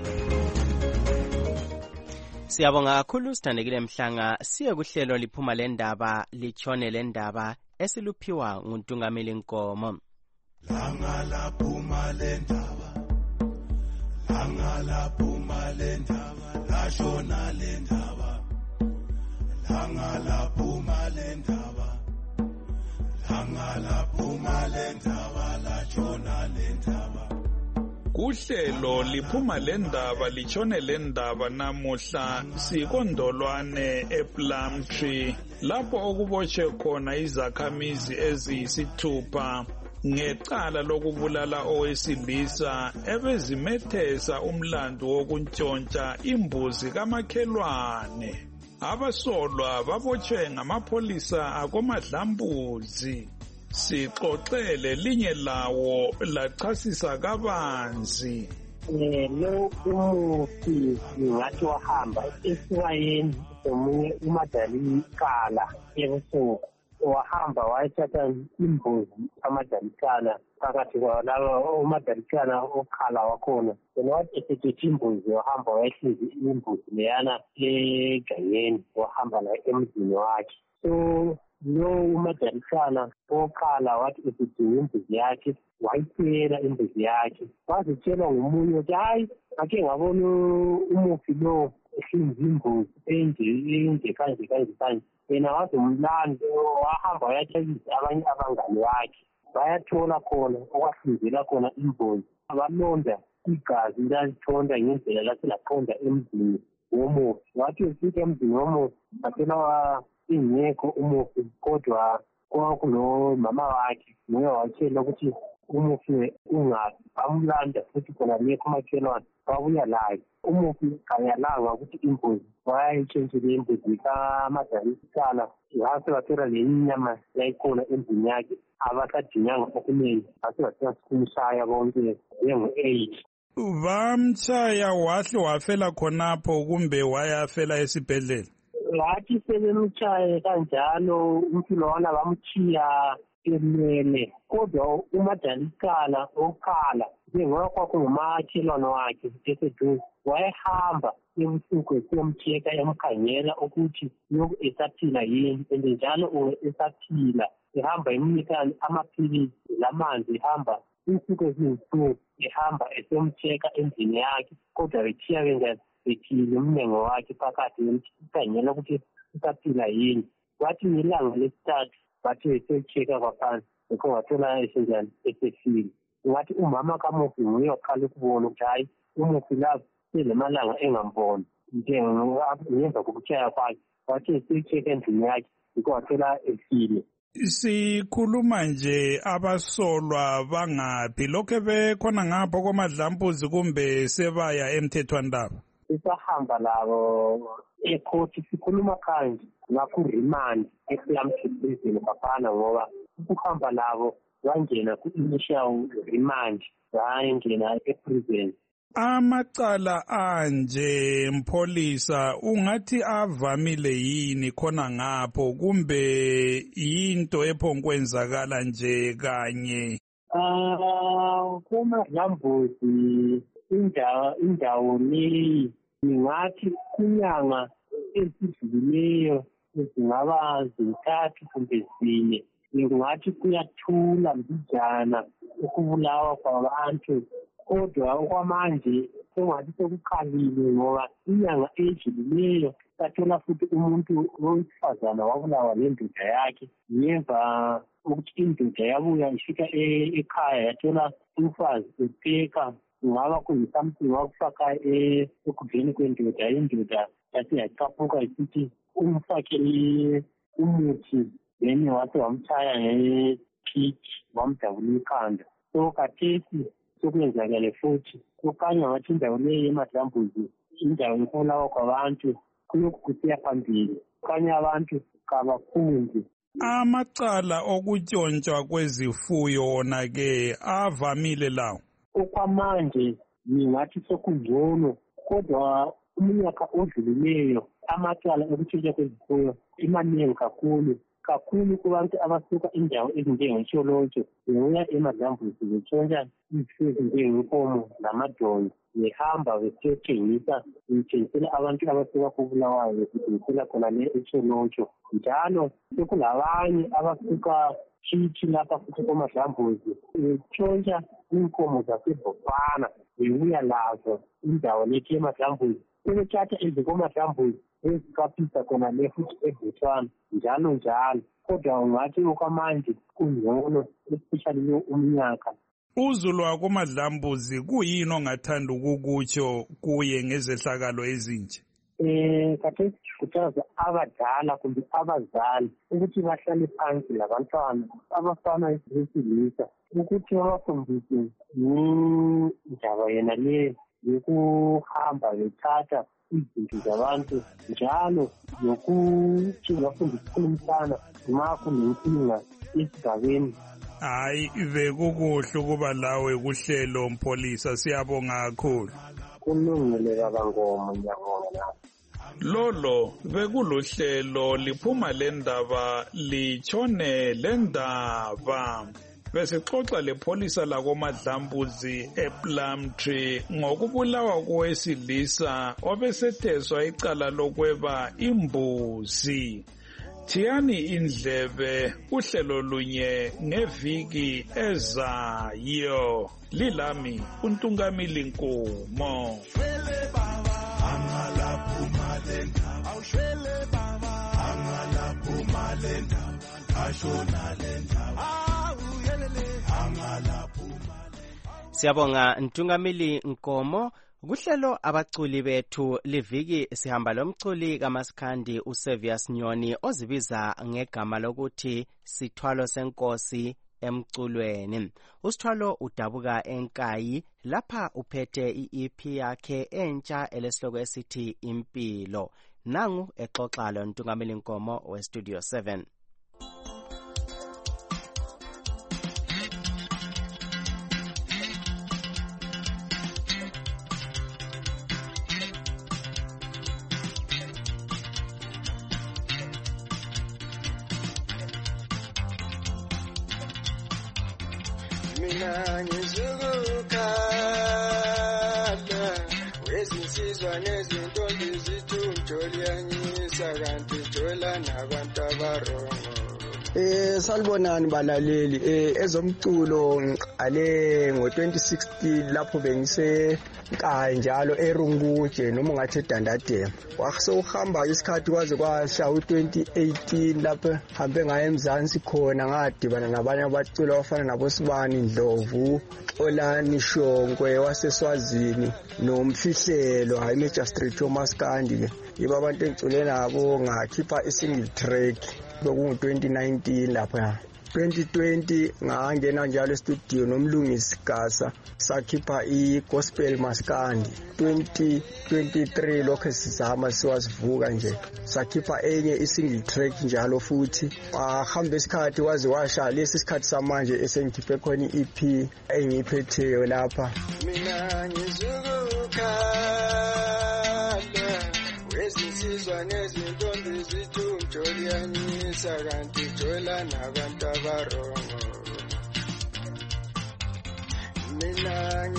Siyabonga kakhulu Sithandekile Mhlanga. Siye kuhlelo liphuma lendaba litshone lendaba esiluphiwa nguNtungameli Nkomo. Langa laphuma lendaba, langa laphuma lendaba, lashona lendaba, langa laphuma lendaba, langa laphuma lendaba, lashona lendaba. Kuhlelo liphuma lendaba litshone lendaba namuhla sikondolwane ePlumtree lapho okubotshe khona izakhamizi eziyisithupha ngecala lokubulala owesilisa ebezimethesa umlando wokuntshontsha imbuzi kamakhelwane. Abasolwa babotshwe ngamapholisa akoMadlambuzi. Sixoxele linye lawo lachasisa kabanzi lo umufi ngingathi wahamba esibayeni somunye uMadalikala ebusuku, wahamba wayethatha imbuzi kaMadalikala phakathi kwalabo uMadalikala okhala wakhona. Yena wathi esethethe imbuzi wahamba wayehlizi imbuzi leyana egangeni, wahamba la emzini wakhe. So lo uMadalikala okhala wathi esidinga imbuzi yakhe, wayitshela imbuzi yakhe, wazitshela ngomunye ukuthi hayi ake ngabona umufi lo ehlinza imbuzi enje kanje. Yena wathi umlando wahamba wayatshekisa abanye abangane bakhe, bayathola khona okwahlinzela khona imbuzi, abalonda igazi lalithonda ngendlela lathi laqonda emzini womufi. Wathi ufika emzini womufi batshela ingekho umufi, kodwa kwakulo mama wakhe nguye watshela ukuthi umufi ungaphi. Bamlanda futhi khona lekho umakhelwane wabuya laye. Umufi kayalanga ukuthi imbuzi wayayitshentshele imbuzi kaMadalikala, ngase bathola le nyama yayikhona emzini yakhe, abasadinyanga okunengi, ngase bathola sikumshaya bonke njengo-8. Bamtshaya wahle wafela khonapho kumbe wayafela esibhedlela? Wathi sebemtshaye kanjalo umfilo wana bamtshiya emele, kodwa uMadalikala okhala njengoba kwakungumakhelwane wakhe eseduze, wayehamba ebusuku esiyomtsheka emkhangela ukuthi lokhu esaphila yini, and njalo esaphila, ehamba emnika amaphilisi lamanzi, ehamba insuku ezinsuku, ehamba esiyomtsheka endlini yakhe, kodwa bethiya benjani bethile umnengo wakhe phakathi emkhangela ukuthi usaphila yini. Wathi ngelanga lesithathu bathi besetsheka kwaphansi, bekho wathola esenjani esefile. Ngathi umama kamufi nguye waqala ukubona ukuthi hayi umufi lapho selemalanga engamboni ngemva kokutshaya kwakhe. Wathi esitsheka endlini yakhe bekho wathola efile. Sikhuluma nje abasolwa bangaphi, lokho bekhona ngapho koMadlambuzi kumbe sebaya emthethwandaba? Sisahamba labo ekhoti, sikhuluma kanje ngaku-remand ePlumtree prison bafana, ngoba ukuhamba labo wangena ku-initial remand, wangena eprison. Amacala anje Mpholisa ungathi avamile yini khona ngapho kumbe yinto ephokwenzakala nje kanye? KuMadlambuzi indawo leyi ngingathi inyanga ezidlulileyo ezingaba zintathu kumbe zine, ngingathi kuyathula mbijana ukubulawa kwabantu, kodwa okwamanje sengathi sekukhalile ngoba inyanga edlulileyo sathola futhi umuntu wesifazana wabulawa nendoda yakhe. Ngemva ukuthi indoda yabuya ifika ekhaya yathola umfazi epheka, kungaba kuyisamthing wakufaka ekudleni kwendoda. Indoda yathi yacaphuka isithi umfakele umuthi, then wathi wamtshaya ngephiki wamdabula ikhanda. So khathesi sokwenzakale futhi kukhanya ngathi indawo leyo eMadlambuzi indawo yokubulawa kwabantu kulokhu kusiya phambili, kukhanya abantu kabafundi. Amacala okutshontsha kwezifuyo wona-ke avamile lawo? Okwamanje ngingathi sokungcono, kodwa umnyaka odlulileyo amacala okutshontsha kwezifuyo imaningi kakhulu kubantu abasuka indawo ezinjengetsholotsho bebuya eMadlambuzi betshontsha izifuyo ezinjengenkomo lamadonki, behamba besiyothengisela abantu abasuka koBulawayo, bethengisela khona le etsholotsho. Njalo sekulabanye abasuka Tshitshi lapha futhi koMadlambuzi betshontsha inkomo zaseBhofana bebuya lazo indawo lethi eMadlambuzi, sebethatha ezikoMadlambuzi ezikaphisa khona le futhi eBotswana, njalo. Kodwa ungathi okwamanje kungcono, especially umnyaka. Uzulu wakoMadlambuzi kuyini ongathanda ukukutsho kuye ngezehlakalo ezinje? Khathesi sikhuthaza abadala kumbe abazali ukuthi bahlale phansi labantwana, abafana besilisa, ukuthi babafundise ngendaba yena le yokuhamba bethatha izinto zabantu, njalo nokuthi bafundise umntana nxa kunenkinga esigabeni Hayi bekukuhle ukuba lawe kuhlelo Mpholisa, siyabonga kakhulu. Kulungile baba Ngoma, ngiyabonga. Lolo bekuluhlelo liphuma lendaba litshone lendaba. Besixoxa lepholisa lakoMadlambuzi ePlumtree ngokubulawa kowesilisa obesetheswa icala lokweba imbuzi. Thiyani indlebe uhlelo lunye ngeviki ezayo. Lilami uNtungamili Nkomo. Siyabonga Ntungamili Nkomo. Kuhlelo abaculi bethu liviki sihamba lomculi kaMasikhandi uServius Nyoni ozibiza ngegama lokuthi Sithwalo Senkosi emculweni. Usithwalo udabuka eNkayi lapha uphethe iEP yakhe entsha elesihloko esithi Impilo. Nangu exoxa lo Ntungamili Nkomo weStudio 7. Mina ngizukukhala wezinsizwa nezintombi zithunjoliyanyisa kanti jola nabantu abarongo. Salibonani balaleli, ezomculo ngiqale ngo-2016 lapho bengise Nkayi njalo eRunguje noma ungathi eDandadema. Wasohamba isikhathi kwaze kwasha u-2018 lapho hambe ngaye eMzansi khona ngadibana nabanye abaculi abafana naboSibani Ndlovu, Xolani Shonkwe waseSwazini noMfihlelo hayi Major Street Thomas Kandi. Yibo abantu engicule nabo ngakhipha i-single track bekungu-2019 lapha. 2020 ngangena njalo estudio nomlungisi Gasa sakhipha iGospel Maskandi. 2023 lokho sizama siwazivuka nje sakhipha enye isingle track njalo futhi ahamba isikhathi waze washa lesi sikhathi samanje esengikhiphe khona iEP engiphetheyo lapha. Mina ngizukukhala wezinsizwa nezintombi zithunjoliyanyisa kanti jola nabantu abarongo. Mina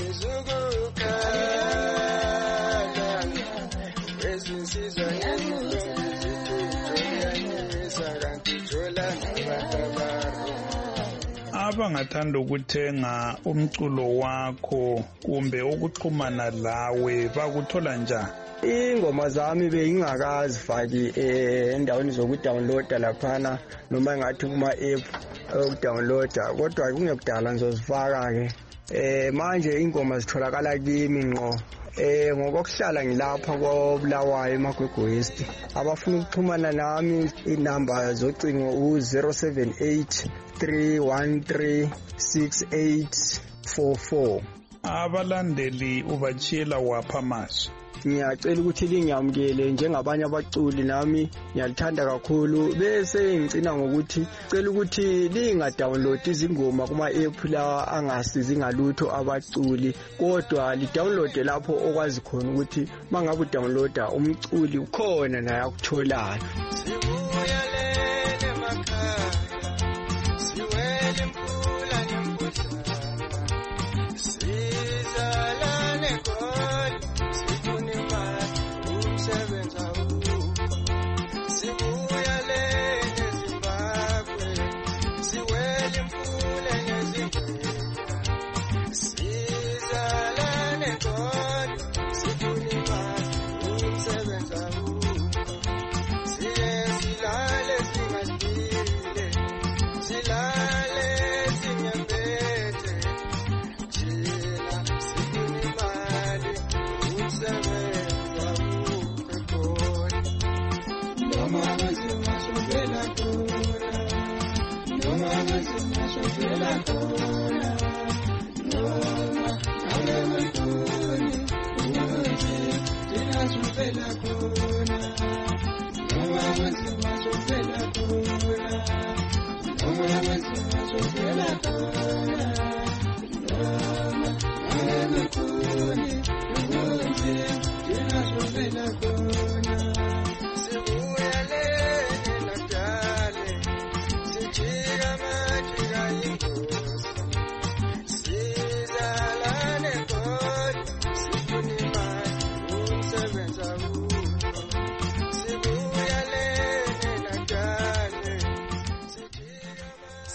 ngizukukhala wezinsizwa nezintombi zithunjoliyanyisa kanti jola nabantu abarongo. Abangathanda ukuthenga umculo wakho kumbe ukuxhumana lawe bakuthola njani? Ingoma zami bengingakazifaki endaweni zokudownloada laphana noma ngathi kuma app okudownloada, kodwa kungekudala ngizozifaka ke. Manje ingoma zitholakala kimi ngqo ngokuhlala ngilapha koBulawayo eMagwegwe West. Abafuna ukuxhumana nami inamba zocingo u-078 313 6844. Abalandeli ubachiyela wapha manje? Ngiyacela ukuthi lingiyamukele njengabanye abaculi, nami ngiyalithanda kakhulu. Bese ngicina ngokuthi cela ukuthi lingadownload izingoma kuma app la angasizi ngalutho abaculi, kodwa lidownload lapho okwazi khona ukuthi mangabe udownloada umculi ukhona naye akutholayo. Noma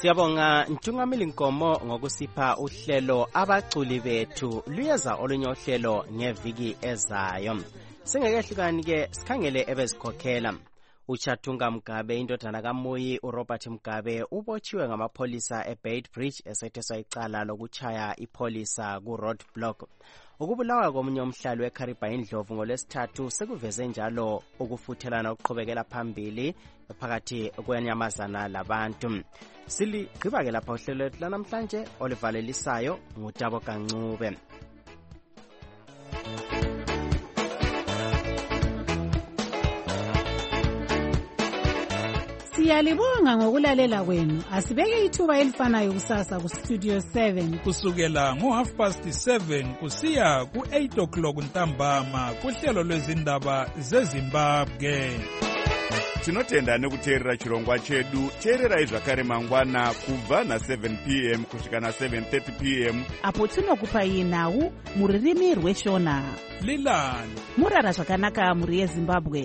Siyabonga Ntungamili Nkomo ngokusipha uhlelo abaculi bethu luyeza olunye uhlelo ngeviki ezayo. Singekehlukani ke sikhangele ebezikhokhela. Uchatunga Mugabe indodana kaMuyi uRobert Mugabe ubotshiwe ngamapholisa eBeitbridge esetheswa icala lokuchaya ipolisa ku-roadblock. Ukubulawa komunye umhlali weKariba Indlovu ngolwesithathu sekuveze njalo ukufuthelana okuqhubekela phambili phakathi kwenyamazana labantu. Siligqiba ke lapha uhlelo lwethu lanamhlanje olivalelisayo nguTabo Kancube. Siyalibonga ngokulalela kwenu. Asibeke ithuba elifanayo kusasa ku Studio 7 kusukela ngo7:30 kusiya ku8:00 ntambama kuhlelo lwezindaba zeZimbabwe. Tinotenda nekuteerera chirongwa chedu. Teererai zvakare mangwana kubva na7 p.m. kusvika na7:30 p.m. apo tinokupai nhau muririmi rweshona. Lilani Murara zvakanaka muri yeZimbabwe.